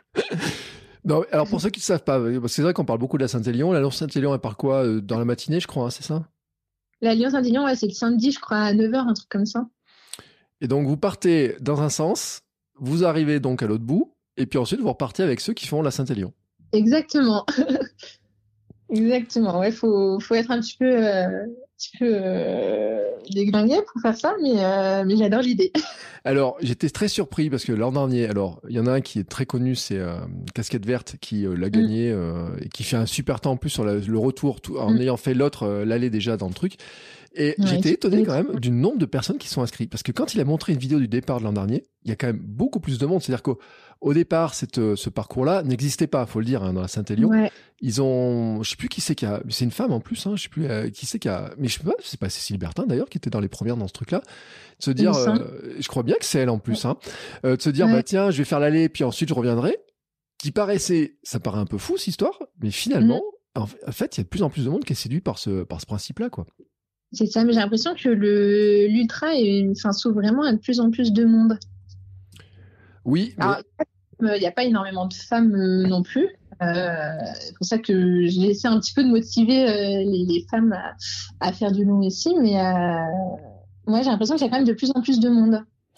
Non, alors pour ceux qui ne savent pas, c'est vrai qu'on parle beaucoup de la Saint-Élion. La Saint-Élion, elle part quoi euh, dans la matinée, je crois, hein, c'est ça? La Lyon-Saint-Élion, ouais, c'est le samedi, je crois, à neuf heures, un truc comme ça. Et donc, vous partez dans un sens, vous arrivez donc à l'autre bout, et puis ensuite, vous repartez avec ceux qui font la Saint-Élion. Exactement. Exactement. Ouais, faut, faut être un petit peu, euh, un petit peu euh, déglingué pour faire ça, mais, euh, mais j'adore l'idée. Alors, j'étais très surpris parce que l'an dernier, alors, il y en a un qui est très connu, c'est euh, Casquette Verte, qui euh, l'a gagné mm. euh, et qui fait un super temps en plus sur la, le retour, tout, en mm. ayant fait l'autre, euh, l'aller déjà dans le truc. Et ouais, j'étais étonné quand même du nombre de personnes qui sont inscrites. Parce que quand il a montré une vidéo du départ de l'an dernier, il y a quand même beaucoup plus de monde. C'est-à-dire qu'au au départ, cette, ce parcours-là n'existait pas, faut le dire, hein, dans la Saint-Élion. Ouais. Ils ont, je sais plus qui c'est qui a, c'est une femme en plus, hein, je sais plus euh, qui c'est qui a, mais je sais pas, c'est pas Cécile Bertin d'ailleurs qui était dans les premières dans ce truc-là. De se dire, euh, je crois bien que c'est elle en plus, hein, euh, de se dire, ouais. bah tiens, je vais faire l'aller, puis ensuite je reviendrai. Qui paraissait, ça paraît un peu fou cette histoire, mais finalement, mmh. en fait, il y a de plus en plus de monde qui est séduit par ce, par ce principe-là, quoi. C'est ça, mais j'ai l'impression que le l'ultra est, enfin, s'ouvre vraiment à de plus en plus de monde. Oui. Alors, il n'y a pas énormément de femmes euh, non plus. Euh, c'est pour ça que j'ai essayé un petit peu de motiver euh, les, les femmes à, à faire du long ici, mais euh, moi j'ai l'impression qu'il y a quand même de plus en plus de monde.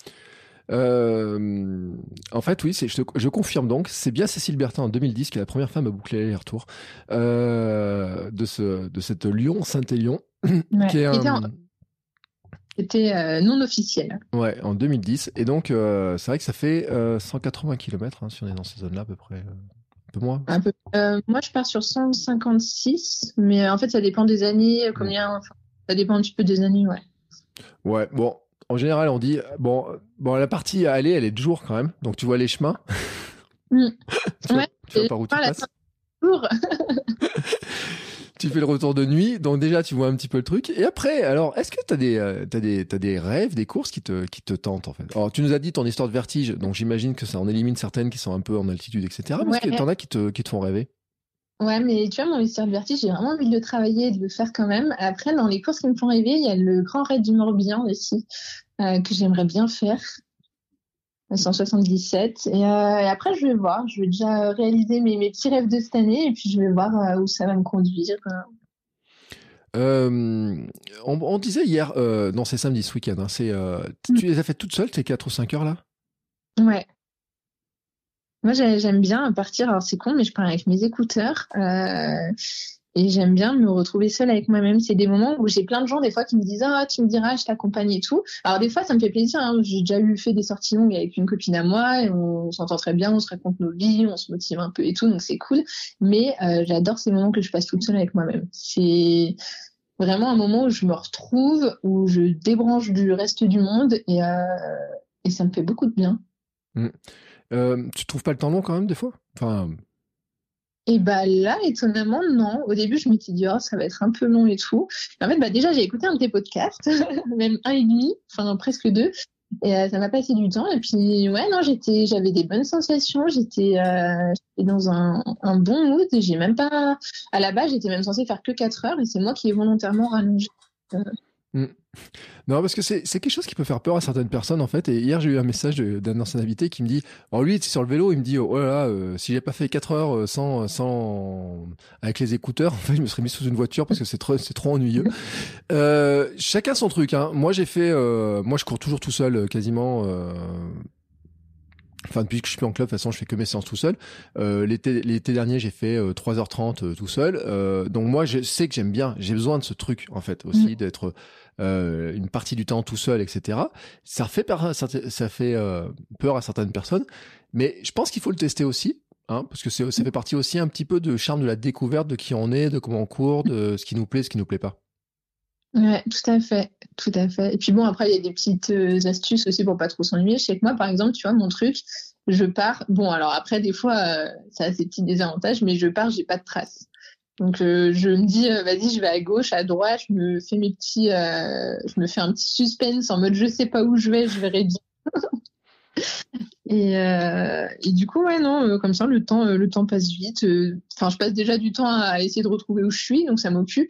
Euh, en fait, oui, c'est, je, je confirme donc, c'est bien Cécile Bertin en deux mille dix qui est la première femme à boucler les retours euh, de, ce, de cette Lyon-Saint-Élion. Ouais, qui est un... C'était euh, non officiel. Ouais, en deux mille dix. Et donc, euh, c'est vrai que ça fait euh, cent quatre-vingts kilomètres hein, si on est dans ces zones-là à peu près. Euh, un peu moins. Un peu. Euh, moi, je pars sur cent cinquante-six, mais en fait, ça dépend des années, combien. Mmh. Enfin, ça dépend un petit peu des années, ouais. Ouais, bon. En général, on dit bon, bon, la partie à aller, elle est de jour quand même. Donc, tu vois les chemins. Mmh. tu vois, ouais. tu vois par où tu passes. Tu fais le retour de nuit, donc déjà tu vois un petit peu le truc. Et après, alors, est-ce que t'as des, euh, t'as des, t'as des rêves, des courses qui te, qui te tentent en fait? Alors, tu nous as dit ton histoire de vertige, donc j'imagine que ça en élimine certaines qui sont un peu en altitude, et cetera. Mais ouais. Est-ce que t'en as qui te, qui te font rêver? Ouais, mais tu vois, mon histoire de vertige, j'ai vraiment envie de le travailler et de le faire quand même. Après, dans les courses qui me font rêver, il y a le Grand Raid du Morbihan aussi, euh, que j'aimerais bien faire. cent soixante-dix-sept. Et, euh, et après, je vais voir. Je vais déjà réaliser mes, mes petits rêves de cette année et puis je vais voir euh, où ça va me conduire. Euh, on, on disait hier, euh, non, c'est samedi ce week-end, hein, c'est, euh, tu mm. les as faites toutes seules, tes quatre ou cinq heures là? Ouais. Moi, j'aime bien partir. Alors, c'est con, mais je pars avec mes écouteurs. Euh, Et j'aime bien me retrouver seule avec moi-même. C'est des moments où j'ai plein de gens, des fois, qui me disent « Ah, tu me diras, je t'accompagne et tout. » Alors, des fois, ça me fait plaisir. Hein. J'ai déjà eu fait des sorties longues avec une copine à moi. Et on s'entend très bien, on se raconte nos vies, on se motive un peu et tout. Donc, c'est cool. Mais euh, j'adore ces moments que je passe toute seule avec moi-même. C'est vraiment un moment où je me retrouve, où je débranche du reste du monde. Et, euh, et ça me fait beaucoup de bien. Mmh. Euh, tu trouves pas le temps long quand même, des fois? Enfin... Et bah là, étonnamment, non. Au début, je m'étais dit, oh, ça va être un peu long et tout. Et en fait, bah déjà, j'ai écouté un de tes podcasts, même un et demi, enfin presque deux, et euh, ça m'a passé du temps. Et puis, ouais, non, j'étais, j'avais des bonnes sensations. J'étais, euh, j'étais dans un, un bon mood. Et j'ai même pas, à la base, j'étais même censée faire que quatre heures, et c'est moi qui ai volontairement rallongé. Euh... Mmh. Non, parce que c'est, c'est quelque chose qui peut faire peur à certaines personnes en fait. Et hier, j'ai eu un message de, d'un ancien invité qui me dit, alors lui, c'est sur le vélo, il me dit, oh là là, euh, si j'ai pas fait quatre heures sans, sans, avec les écouteurs, en fait, je me serais mis sous une voiture parce que c'est trop, c'est trop ennuyeux. euh, chacun son truc, hein. Moi, j'ai fait, euh, moi, je cours toujours tout seul, quasiment, euh, Enfin, depuis que je suis en club, de toute façon, je fais que mes séances tout seul. Euh, l'été, l'été dernier, j'ai fait euh, trois heures trente euh, tout seul. Euh, donc moi, je sais que j'aime bien. J'ai besoin de ce truc, en fait, aussi, mmh. d'être euh, une partie du temps tout seul, et cetera. Ça fait peur, ça fait euh, peur à certaines personnes, mais je pense qu'il faut le tester aussi, hein, parce que c'est, ça fait partie aussi un petit peu de charme de la découverte de qui on est, de comment on court, de ce qui nous plaît, ce qui nous plaît pas. Ouais, tout à fait, tout à fait. Et puis bon, après, il y a des petites euh, astuces aussi pour pas trop s'ennuyer. Je sais que moi, par exemple, tu vois, mon truc, je pars. Bon, alors après, des fois, euh, ça a ses petits désavantages, mais je pars, j'ai pas de traces. Donc, euh, je me dis, euh, vas-y, je vais à gauche, à droite, je me fais mes petits, euh, je me fais un petit suspense en mode, je sais pas où je vais, je verrai bien. et, euh, et du coup, ouais, non, euh, comme ça, le temps, euh, le temps passe vite. Enfin, euh, je passe déjà du temps à essayer de retrouver où je suis, donc ça m'occupe.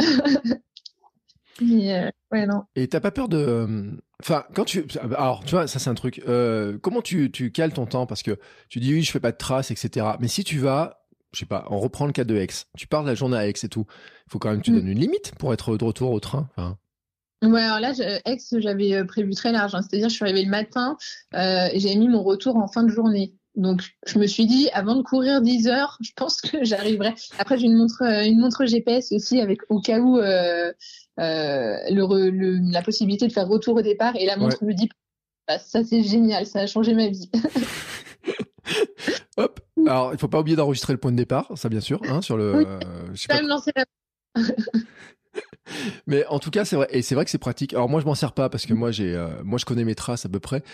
Mais euh, ouais, non. Et t'as pas peur de... Enfin, quand tu... Alors, tu vois, ça c'est un truc. Euh, comment tu, tu cales ton temps? Parce que tu dis, oui, je fais pas de traces, et cetera. Mais si tu vas je sais pas, on reprend le cas de Aix. Tu pars de la journée à Aix et tout. Il faut quand même que tu Mm. donnes une limite pour être de retour au train. Enfin, Ouais, alors là, je- Aix, j'avais euh, prévu très large, hein. C'est-à-dire, je suis arrivée le matin euh, et j'avais mis mon retour en fin de journée. Donc, je me suis dit, avant de courir dix heures, je pense que j'arriverai. Après, j'ai une montre, euh, une montre G P S aussi, avec au cas où euh, euh, le, re- le- la possibilité de faire retour au départ. Et la montre me dit, bah, ça c'est génial, ça a changé ma vie. hop. Alors, il faut pas oublier d'enregistrer le point de départ, ça bien sûr, hein, sur le. Oui, euh, je sais quand pas. même lancer la... Mais en tout cas, c'est vrai, et c'est vrai que c'est pratique. Alors moi, je m'en sers pas parce que moi, j'ai, euh, moi, je connais mes traces à peu près.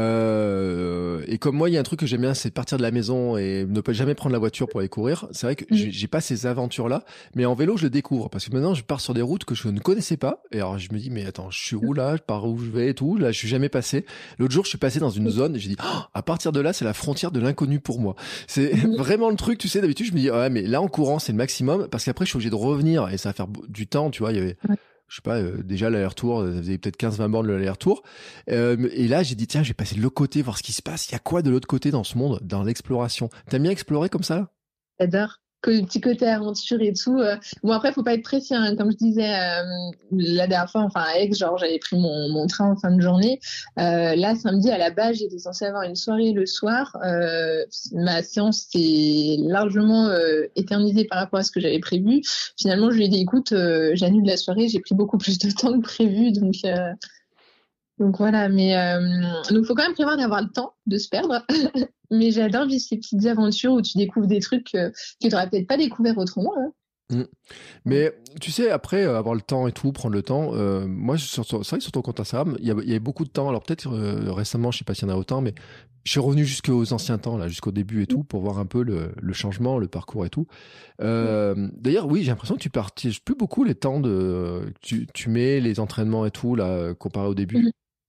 Euh, et comme moi, il y a un truc que j'aime bien, c'est partir de la maison et ne pas jamais prendre la voiture pour aller courir. C'est vrai que j'ai, j'ai pas ces aventures-là, mais en vélo, je le découvre parce que maintenant, je pars sur des routes que je ne connaissais pas. Et alors, je me dis, mais attends, je suis où là? Je pars où je vais et tout. Là, je suis jamais passé. L'autre jour, je suis passé dans une zone et j'ai dit, oh, à partir de là, c'est la frontière de l'inconnu pour moi. C'est vraiment le truc, tu sais. D'habitude, je me dis, ouais, mais là, en courant, c'est le maximum parce qu'après, je suis obligé de revenir et ça va faire du temps, tu vois. Il y avait je sais pas, euh, déjà l'aller-retour, ça faisait peut-être quinze vingt bornes l'aller-retour. Euh, et là, j'ai dit, tiens, je vais passer de l'autre côté, voir ce qui se passe. Il y a quoi de l'autre côté dans ce monde, dans l'exploration? T'aimes bien explorer comme ça? J'adore. Le petit côté aventure et tout. euh. Bon, après, faut pas être précis, hein. Comme je disais euh, la dernière fois, enfin, à Aix, genre, j'avais pris mon, mon train en fin de journée. Euh, là, samedi, à la base, j'étais censée avoir une soirée le soir. Euh, ma séance s'est largement euh, éternisée par rapport à ce que j'avais prévu. Finalement, je lui ai dit, écoute, euh, j'annule la soirée, j'ai pris beaucoup plus de temps que prévu. Donc, euh, donc voilà. Mais euh, donc, faut quand même prévoir d'avoir le temps de se perdre. Mais j'adore vivre ces petites aventures où tu découvres des trucs euh, que tu n'aurais peut-être pas découvert autrement. Hein. Mmh. Mais tu sais, après, euh, avoir le temps et tout, prendre le temps, euh, moi, sur, sur, c'est vrai que sur ton compte Instagram, il y, a- il y avait beaucoup de temps. Alors peut-être euh, récemment, je sais pas s'il y en a autant, mais je suis revenu jusqu'aux anciens temps, là, jusqu'au début et tout, pour voir un peu le, le changement, le parcours et tout. Euh, d'ailleurs, oui, j'ai l'impression que tu partages plus beaucoup les temps de... Tu, tu mets les entraînements et tout, là, comparé au début.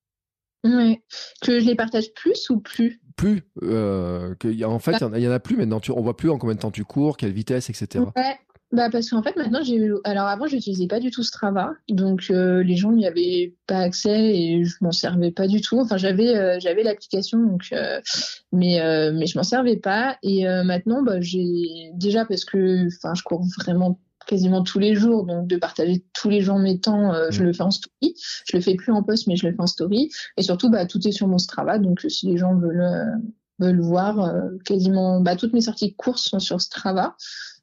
Ouais. Que je les partage plus ou plus? Plus, euh, que, y a- en fait, il y, y en a plus maintenant. Tu, on voit plus en combien de temps tu cours, quelle vitesse, et cetera. Ouais. Bah parce qu'en fait maintenant j'ai eu alors avant j'utilisais pas du tout Strava donc euh, les gens n'y avaient pas accès et je m'en servais pas du tout enfin j'avais euh, j'avais l'application donc euh, mais euh, mais je m'en servais pas et euh, maintenant bah j'ai déjà parce que enfin je cours vraiment quasiment tous les jours donc de partager tous les jours mes temps euh, mmh. je le fais en story je le fais plus en post mais je le fais en story et surtout bah tout est sur mon Strava donc si les gens veulent euh, veulent voir euh, quasiment bah toutes mes sorties de course sont sur Strava.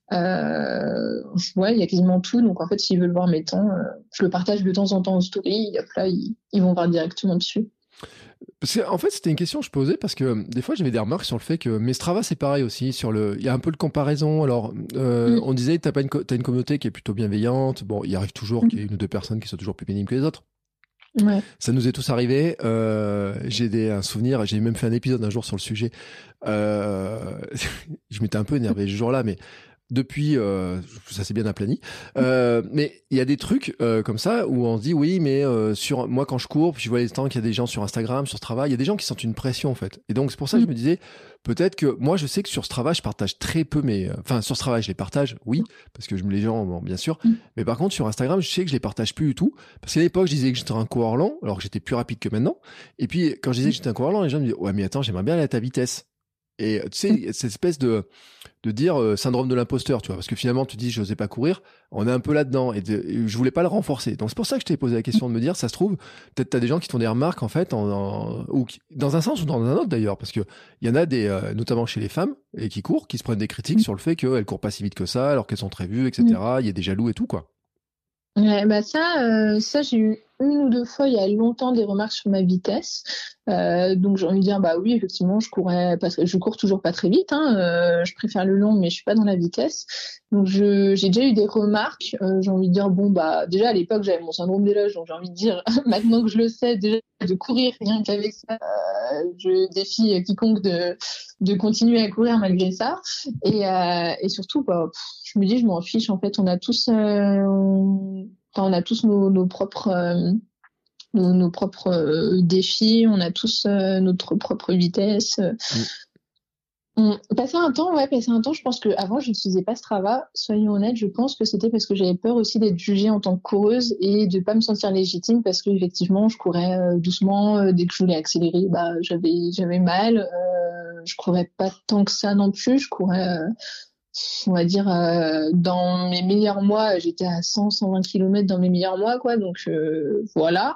Euh, ouais, il y a quasiment tout. Donc en fait, s'ils veulent voir mes temps, euh, je le partage de temps en temps en story. Et hop là, ils, ils vont voir directement dessus. Parce que, en fait, c'était une question que je posais parce que euh, des fois, j'avais des remarques sur le fait que mes Strava, c'est pareil aussi. Sur le, il y a un peu de comparaison. Alors, euh, mm. on disait, t'as pas une, t'as une communauté qui est plutôt bienveillante. Bon, il arrive toujours mm. qu'il y ait une ou deux personnes qui soient toujours plus pénibles que les autres. Ouais. Ça nous est tous arrivé. Euh, j'ai des, un souvenir. J'ai même fait un épisode un jour sur le sujet. Euh, je m'étais un peu énervé ce jour-là, mais depuis, euh, ça s'est bien aplani. Euh, mais il y a des trucs euh, comme ça où on se dit oui, mais euh, sur moi quand je cours, puis je vois les temps qu'il y a des gens sur Instagram, sur Strava, il y a des gens qui sentent une pression en fait. Et donc c'est pour ça que je me disais peut-être que moi je sais que sur Strava je partage très peu mes, enfin sur Strava je les partage, oui, parce que je me les gens, bon, bien sûr. Mais par contre sur Instagram je sais que je les partage plus du tout parce qu'à l'époque je disais que j'étais un coureur lent, alors que j'étais plus rapide que maintenant. Et puis quand je disais que j'étais un coureur lent, les gens me disaient ouais mais attends j'aimerais bien aller à ta vitesse. Et tu sais, cette espèce de, de dire euh, syndrome de l'imposteur, tu vois, parce que finalement, tu dis, je n'osais pas courir, on est un peu là-dedans, et, de, et je voulais pas le renforcer. Donc c'est pour ça que je t'ai posé la question de me dire, ça se trouve, peut-être t'as des gens qui font des remarques, en fait, en, en, ou qui, dans un sens ou dans un autre d'ailleurs, parce que il y en a des, euh, notamment chez les femmes, et qui courent, qui se prennent des critiques sur le fait qu'elles courent pas si vite que ça, alors qu'elles sont très vues, et cetera. Il y a des jaloux et tout, quoi. Ouais, bah ça, euh, ça j'ai eu une ou deux fois il y a longtemps des remarques sur ma vitesse. Euh, donc j'ai envie de dire bah oui effectivement je courais parce que je cours toujours pas très vite. Hein, euh, je préfère le long mais je suis pas dans la vitesse. Donc je j'ai déjà eu des remarques. Euh, j'ai envie de dire bon bah déjà à l'époque j'avais mon syndrome d'éloge donc j'ai envie de dire maintenant que je le sais déjà de courir rien qu'avec ça euh, je défie quiconque de de continuer à courir malgré ça et euh, et surtout bah pff, je me dis je m'en fiche en fait on a tous euh, on... Enfin, on a tous nos, nos propres euh, nos, nos propres euh, défis, on a tous euh, notre propre vitesse. Euh. Mm. On, passer un temps, ouais, passer un temps, je pense que avant j'utilisais pas Strava, soyons honnêtes, je pense que c'était parce que j'avais peur aussi d'être jugée en tant que coureuse et de pas me sentir légitime parce que effectivement je courais euh, doucement, euh, dès que je voulais accélérer, bah j'avais j'avais mal, euh, je courais pas tant que ça non plus, je courais euh, on va dire, euh, dans mes meilleurs mois, j'étais à cent, cent vingt kilomètres dans mes meilleurs mois, quoi. Donc, euh, voilà.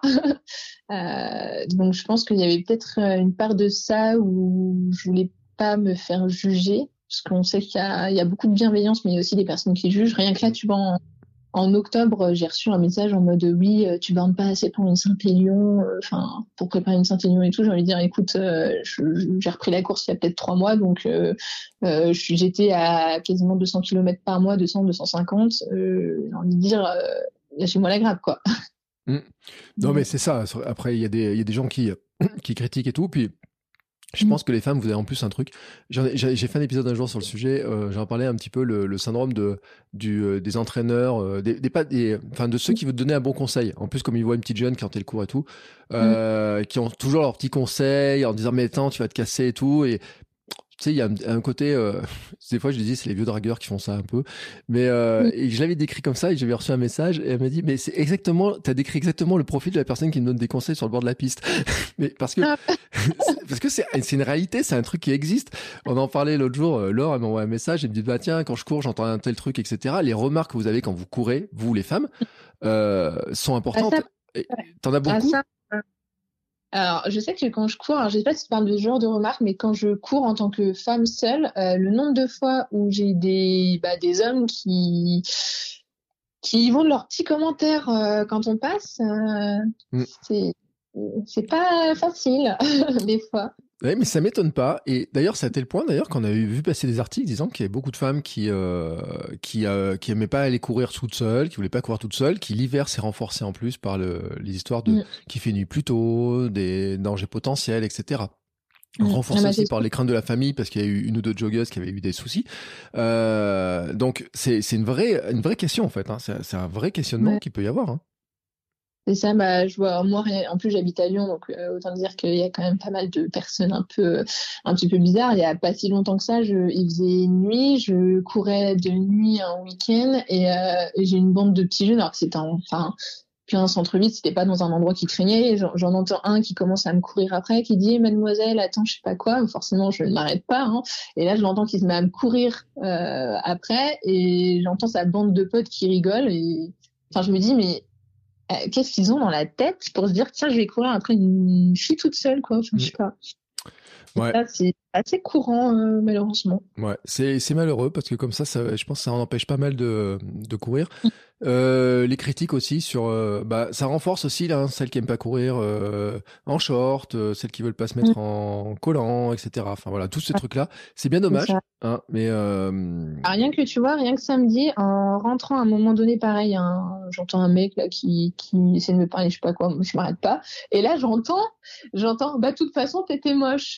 euh, donc, je pense qu'il y avait peut-être une part de ça où je voulais pas me faire juger. Parce qu'on sait qu'il y a, il y a beaucoup de bienveillance, mais il y a aussi des personnes qui jugent. Rien que là, tu vois, en, en octobre, j'ai reçu un message en mode oui, tu bornes pas assez pour une Saint-Élion, enfin euh, pour préparer une Saint-Élion et tout. J'ai envie de dire, écoute, euh, je, j'ai repris la course il y a peut-être trois mois, donc euh, euh, j'étais à quasiment deux cents kilomètres par mois, deux cents, deux cent cinquante. Euh, j'ai envie de dire, euh, lâchez-moi la grappe, quoi. Mmh. Non, mais c'est ça. Après, il y a des, il y a des gens qui, qui critiquent et tout, puis. Je pense que les femmes, vous avez en plus un truc. J'en ai, j'ai fait un épisode un jour sur le sujet. Euh, j'en parlais un petit peu le, le syndrome de du euh, des entraîneurs, euh, des, des pas des, enfin de ceux qui vous donner un bon conseil. En plus, comme ils voient une petite jeune quand elle court et tout, euh, qui ont toujours leurs petits conseils en disant mais attends, tu vas te casser et tout. Et tu sais, il y a un, un côté. Euh, des fois, je dis c'est les vieux dragueurs qui font ça un peu. Mais euh, et je l'avais décrit comme ça et j'avais reçu un message et elle m'a dit mais c'est exactement, t'as décrit exactement le profil de la personne qui me donne des conseils sur le bord de la piste. Mais parce que parce que c'est c'est une réalité, c'est un truc qui existe. On en parlait l'autre jour. Euh, Laure elle m'a envoyé un message, elle me dit bah tiens quand je cours j'entends un tel truc et cetera. Les remarques que vous avez quand vous courez, vous les femmes, euh, sont importantes. Ah, ça, et, t'en as beaucoup. ah, ça, Alors, je sais que quand je cours, alors je sais pas si tu parles de ce genre de remarques, mais quand je cours en tant que femme seule, euh, le nombre de fois où j'ai des, bah, des hommes qui, qui vont de leurs petits commentaires euh, quand on passe, euh, mm. c'est, c'est pas facile, des fois. Oui, mais ça m'étonne pas. Et d'ailleurs, c'est à tel point d'ailleurs qu'on avait vu passer des articles disant qu'il y avait beaucoup de femmes qui euh, qui euh, qui aimaient pas aller courir toutes seules, qui voulaient pas courir toutes seules, qui l'hiver s'est renforcé en plus par le, les histoires de mm. qui fait nuit plus tôt, des dangers potentiels, et cetera. Mm. Renforcé ah, bah, aussi par les craintes de la famille parce qu'il y a eu une ou deux joggeuses qui avaient eu des soucis. Euh, donc c'est c'est une vraie une vraie question en fait. Hein. C'est, c'est un vrai questionnement ouais. qu'il peut y avoir. Hein. C'est ça, bah, je vois, moi, en plus, j'habite à Lyon, donc euh, autant dire qu'il y a quand même pas mal de personnes un peu, un petit peu bizarres. Il y a pas si longtemps que ça, je, il faisait nuit, je courais de nuit un week-end et, euh, et j'ai une bande de petits jeunes, alors que c'était en, enfin, puis un centre-ville, c'était pas dans un endroit qui craignait. J'en, j'en entends un qui commence à me courir après, qui dit, mademoiselle, attends, je sais pas quoi. Forcément, je ne m'arrête pas, hein. Et là, je l'entends qui se met à me courir, euh, après et j'entends sa bande de potes qui rigolent et, enfin, je me dis, mais, Euh, qu'est-ce qu'ils ont dans la tête pour se dire tiens je vais courir après une fille toute seule quoi, enfin, je sais pas. Ouais. Ça, c'est assez courant euh, malheureusement. Ouais, c'est c'est malheureux parce que comme ça, ça je pense que ça en empêche pas mal de de courir. Euh, les critiques aussi sur euh, bah ça renforce aussi là hein, celles qui aiment pas courir euh, en short, euh, celles qui veulent pas se mettre mmh. en collant, et cetera. Enfin voilà, tous ces ouais. trucs là, c'est bien dommage, c'est hein, mais euh... rien que tu vois, rien que samedi en rentrant à un moment donné pareil, hein, j'entends un mec là qui qui essaie de me parler, je sais pas quoi, moi je m'arrête pas, et là j'entends, j'entends, bah de toute façon t'étais moche.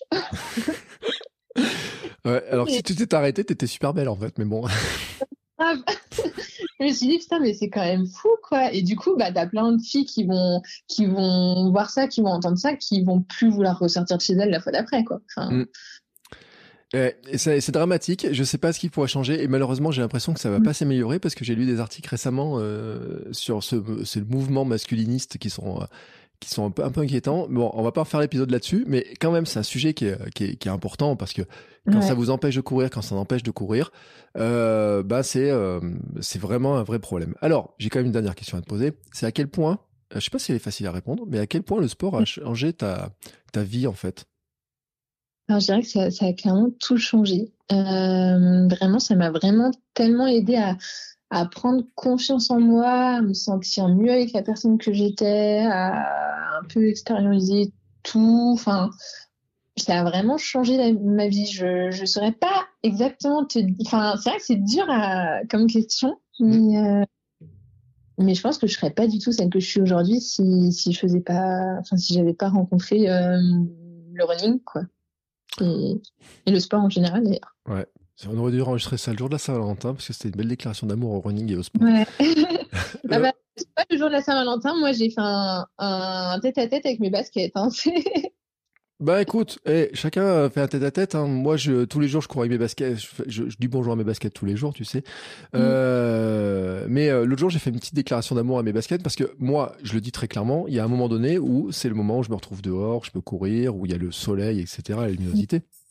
Ouais, alors si tu t'étais arrêté, t'étais super belle en fait, mais bon. Je me suis dit putain mais c'est quand même fou quoi, et du coup bah t'as plein de filles qui vont qui vont voir ça, qui vont entendre ça, qui vont plus vouloir ressortir de chez elles la fois d'après quoi. Enfin... Mm. Et c'est, c'est dramatique, je sais pas ce qui pourrait changer et malheureusement j'ai l'impression que ça va mm. pas s'améliorer parce que j'ai lu des articles récemment euh, sur ce, ce mouvement masculiniste qui sont euh, qui sont un peu, un peu inquiétants. Bon, on va pas refaire l'épisode là-dessus, mais quand même, c'est un sujet qui est, qui est, qui est important parce que quand ouais. ça vous empêche de courir, quand ça empêche de courir, euh, bah c'est, euh, c'est vraiment un vrai problème. Alors, j'ai quand même une dernière question à te poser. C'est à quel point, je sais pas si elle est facile à répondre, mais à quel point le sport a changé ta, ta vie en fait? Alors, je dirais que ça, ça a clairement tout changé. Euh, vraiment, ça m'a vraiment tellement aidé à à prendre confiance en moi, à me sentir mieux avec la personne que j'étais, à un peu extérioriser tout. Enfin, ça a vraiment changé la, ma vie. Je je saurais pas exactement te dire. Enfin, c'est vrai que c'est dur à, comme question, mais euh, mais je pense que je serais pas du tout celle que je suis aujourd'hui si si je faisais pas, enfin si j'avais pas rencontré euh, le running quoi, et, et le sport en général d'ailleurs. Ouais. On aurait dû enregistrer ça le jour de la Saint-Valentin parce que c'était une belle déclaration d'amour au running et au sport. Ouais. ah bah, c'est pas le jour de la Saint-Valentin, moi j'ai fait un, un tête-à-tête avec mes baskets. Hein. Bah écoute, hey, chacun fait un tête-à-tête. Hein. Moi, je, tous les jours, je cours avec mes baskets. Je, je, je dis bonjour à mes baskets tous les jours, tu sais. Mm. Euh, mais euh, l'autre jour, j'ai fait une petite déclaration d'amour à mes baskets parce que moi, je le dis très clairement, il y a un moment donné où c'est le moment où je me retrouve dehors, je peux courir, où il y a le soleil, et cetera, la luminosité.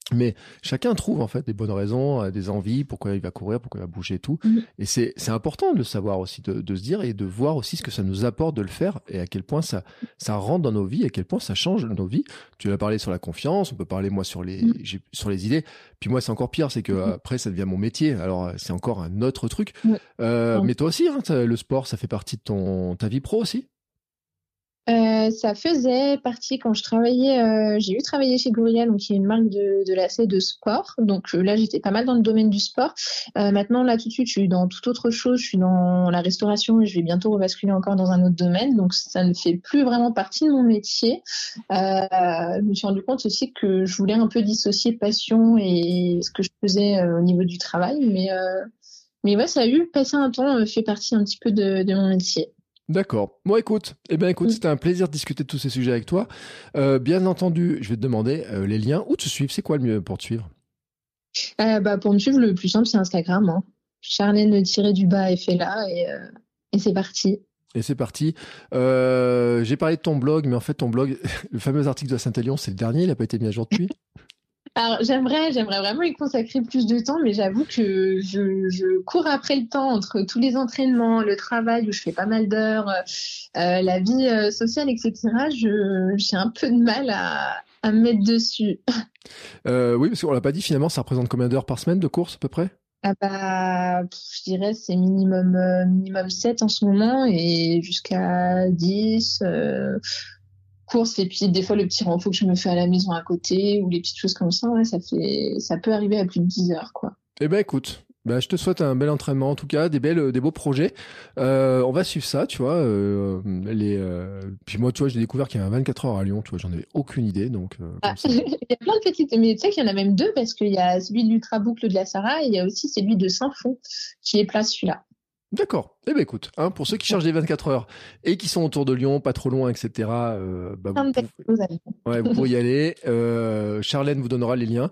Mais chacun trouve en fait des bonnes raisons, des envies, pourquoi il va courir, pourquoi il va bouger et tout. Mmh. Et c'est, c'est important de le savoir aussi, de, de se dire et de voir aussi ce que ça nous apporte de le faire et à quel point ça, ça rentre dans nos vies, à quel point ça change nos vies. Tu as parlé sur la confiance, on peut parler moi sur les, mmh. sur les idées. Puis moi c'est encore pire, c'est que mmh. après ça devient mon métier. Alors c'est encore un autre truc. Mmh. Euh, mmh. Mais toi aussi, hein, le sport, ça fait partie de ton, ta vie pro aussi. Euh, ça faisait partie quand je travaillais, euh, j'ai eu travaillé chez Gorilla, donc qui est une marque de, de lacets de sport. Donc euh, là, j'étais pas mal dans le domaine du sport. Euh, maintenant, là, tout de suite, je suis dans toute autre chose. Je suis dans la restauration et je vais bientôt rebasculer encore dans un autre domaine. Donc ça ne fait plus vraiment partie de mon métier. Euh, je me suis rendu compte aussi que je voulais un peu dissocier passion et ce que je faisais euh, au niveau du travail. Mais, euh, mais ouais, ça a eu, passé un temps, euh, fait partie un petit peu de, de mon métier. D'accord. Bon, écoute, eh ben, écoute, mmh. c'était un plaisir de discuter de tous ces sujets avec toi. Euh, bien entendu, je vais te demander euh, les liens où te suivre. C'est quoi le mieux pour te suivre? euh, bah, Pour me suivre, le plus simple, c'est Instagram. Hein. Charlène-du-bas F L A et, euh, et c'est parti. Et c'est parti. Euh, j'ai parlé de ton blog, mais en fait, ton blog, le fameux article de Saint-Élion, c'est le dernier. Il n'a pas été mis à jour depuis. Alors, j'aimerais, j'aimerais vraiment y consacrer plus de temps, mais j'avoue que je, je cours après le temps entre tous les entraînements, le travail où je fais pas mal d'heures, euh, la vie euh, sociale, et cetera. Je, j'ai un peu de mal à, à me mettre dessus. Euh, oui, parce qu'on l'a pas dit, finalement, ça représente combien d'heures par semaine de course à peu près? Ah bah, je dirais c'est minimum, euh, minimum sept en ce moment et jusqu'à dix. Euh, courses et puis des fois le petit renfort que je me fais à la maison à côté ou les petites choses comme ça, ouais, ça fait, ça peut arriver à plus de dix heures, quoi. Eh ben, écoute, ben, je te souhaite un bel entraînement, en tout cas, des belles, des beaux projets. Euh, on va suivre ça, tu vois, euh, les, euh, puis moi, tu vois, j'ai découvert qu'il y avait un vingt-quatre heures à Lyon, tu vois, j'en avais aucune idée, donc, euh, ah, il y a plein de petites, mais tu sais qu'il y en a même deux parce qu'il y a celui de l'ultra-boucle de la Sarah et il y a aussi celui de Saint-Fond qui est place celui-là. D'accord. Eh ben écoute, hein, pour ceux qui cherchent des vingt-quatre heures et qui sont autour de Lyon, pas trop loin, et cetera. Euh, bah, vous, pouvez, ouais, vous pouvez y aller. Euh, Charlène vous donnera les liens.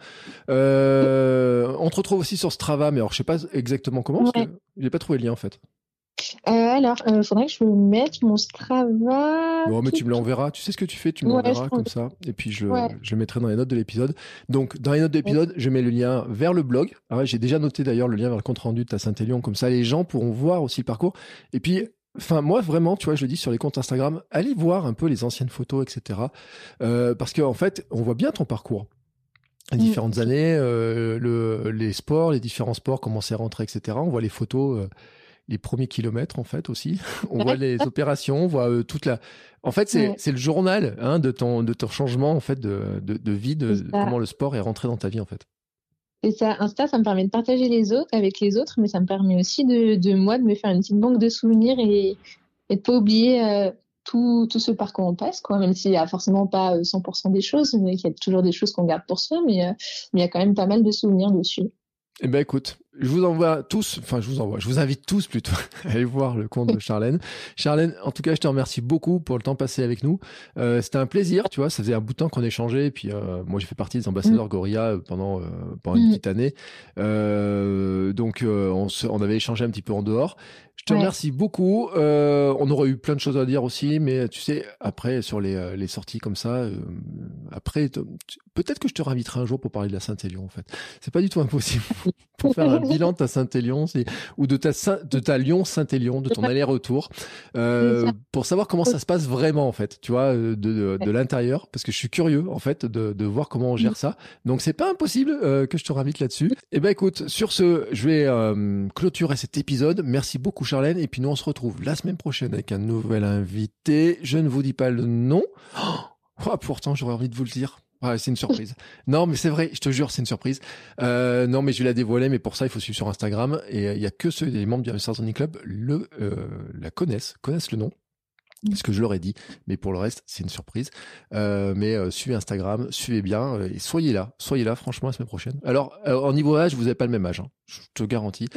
Euh, on te retrouve aussi sur Strava, mais alors je sais pas exactement comment, ouais. Parce que j'ai pas trouvé le lien en fait. Euh, alors, il euh, faudrait que je mette mon Strava. Bon, mais tu me l'enverras. Tu sais ce que tu fais, tu me ouais, l'enverras comme ça. Et puis, je, ouais. je le mettrai dans les notes de l'épisode. Donc, dans les notes de l'épisode, ouais. je mets le lien vers le blog. Ah ouais, j'ai déjà noté d'ailleurs le lien vers le compte rendu de ta Saint-Élion. Comme ça, les gens pourront voir aussi le parcours. Et puis, enfin, moi, vraiment, tu vois, je le dis sur les comptes Instagram, allez voir un peu les anciennes photos, et cetera. Euh, parce qu'en fait, on voit bien ton parcours. Les différentes mmh. années, euh, le, les sports, les différents sports, comment c'est rentré, et cetera. On voit les photos... Euh, les premiers kilomètres en fait aussi, on voit les opérations, on voit euh, toute la. En fait, c'est ouais. c'est le journal hein, de ton de ton changement en fait de de, de vie, de, de comment le sport est rentré dans ta vie en fait. Et ça, Insta, ça me permet de partager les autres avec les autres, mais ça me permet aussi de de moi de me faire une petite banque de souvenirs et et de pas oublier euh, tout tout ce par quoi on passe quoi, même s'il y a forcément pas cent pour cent des choses, mais qu'il y a toujours des choses qu'on garde pour soi, mais euh, mais il y a quand même pas mal de souvenirs dessus. Eh ben écoute, je vous envoie tous, enfin je vous envoie, je vous invite tous plutôt à aller voir le compte de Charlène. Charlène, en tout cas, je te remercie beaucoup pour le temps passé avec nous. Euh, c'était un plaisir, tu vois, ça faisait un bout de temps qu'on échangeait, et puis euh, moi j'ai fait partie des ambassadeurs mmh. Gorilla pendant euh, pendant une mmh. petite année, euh, donc euh, on, se, on avait échangé un petit peu en dehors. Je te ouais. remercie beaucoup. Euh, on aurait eu plein de choses à dire aussi, mais tu sais, après sur les les sorties comme ça, euh, après peut-être que je te réinviterai un jour pour parler de la Saint-Élion en fait. C'est pas du tout impossible. Pour faire un bilan de ta Saint-Élion, c'est, ou de ta, de ta Lyon-Saint-Élion, de ton aller-retour, euh, pour savoir comment ça se passe vraiment, en fait, tu vois, de, de, de l'intérieur, parce que je suis curieux, en fait, de, de voir comment on gère ça. Donc, c'est pas impossible euh, que je te réinvite là-dessus. Eh ben, écoute, sur ce, je vais euh, clôturer cet épisode. Merci beaucoup, Charlène. Et puis, nous, on se retrouve la semaine prochaine avec un nouvel invité. Je ne vous dis pas le nom. Oh, pourtant, j'aurais envie de vous le dire. Ouais, c'est une surprise. Non, mais c'est vrai, je te jure, c'est une surprise. Euh, non, mais je vais la dévoiler, mais pour ça, il faut suivre sur Instagram. Et il y a que ceux des membres du Hamsters Running Club le euh, la connaissent, connaissent le nom. Parce que je leur ai dit, mais pour le reste, c'est une surprise. Euh, mais euh, suivez Instagram, suivez bien euh, et soyez là, soyez là, franchement, la semaine prochaine. Alors, euh, en niveau âge, vous n'avez pas le même âge, hein, je te garantis.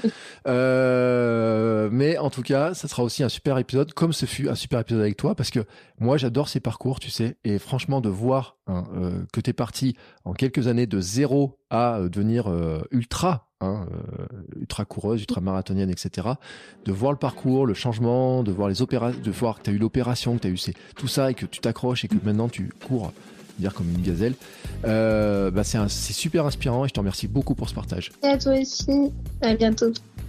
Euh, mais en tout cas, ça sera aussi un super épisode, comme ce fut un super épisode avec toi, parce que moi, j'adore ces parcours, tu sais, et franchement, de voir hein, euh, que t'es parti en quelques années de zéro à euh, devenir euh, ultra. Hein, euh, ultra coureuse, ultra marathonienne, et cetera. De voir le parcours, le changement, de voir les opérations, de voir que tu as eu l'opération, que tu as eu ces, tout ça et que tu t'accroches et que maintenant tu cours dire comme une gazelle. Euh, bah c'est, un, c'est super inspirant et je te remercie beaucoup pour ce partage. Et à toi aussi. À bientôt.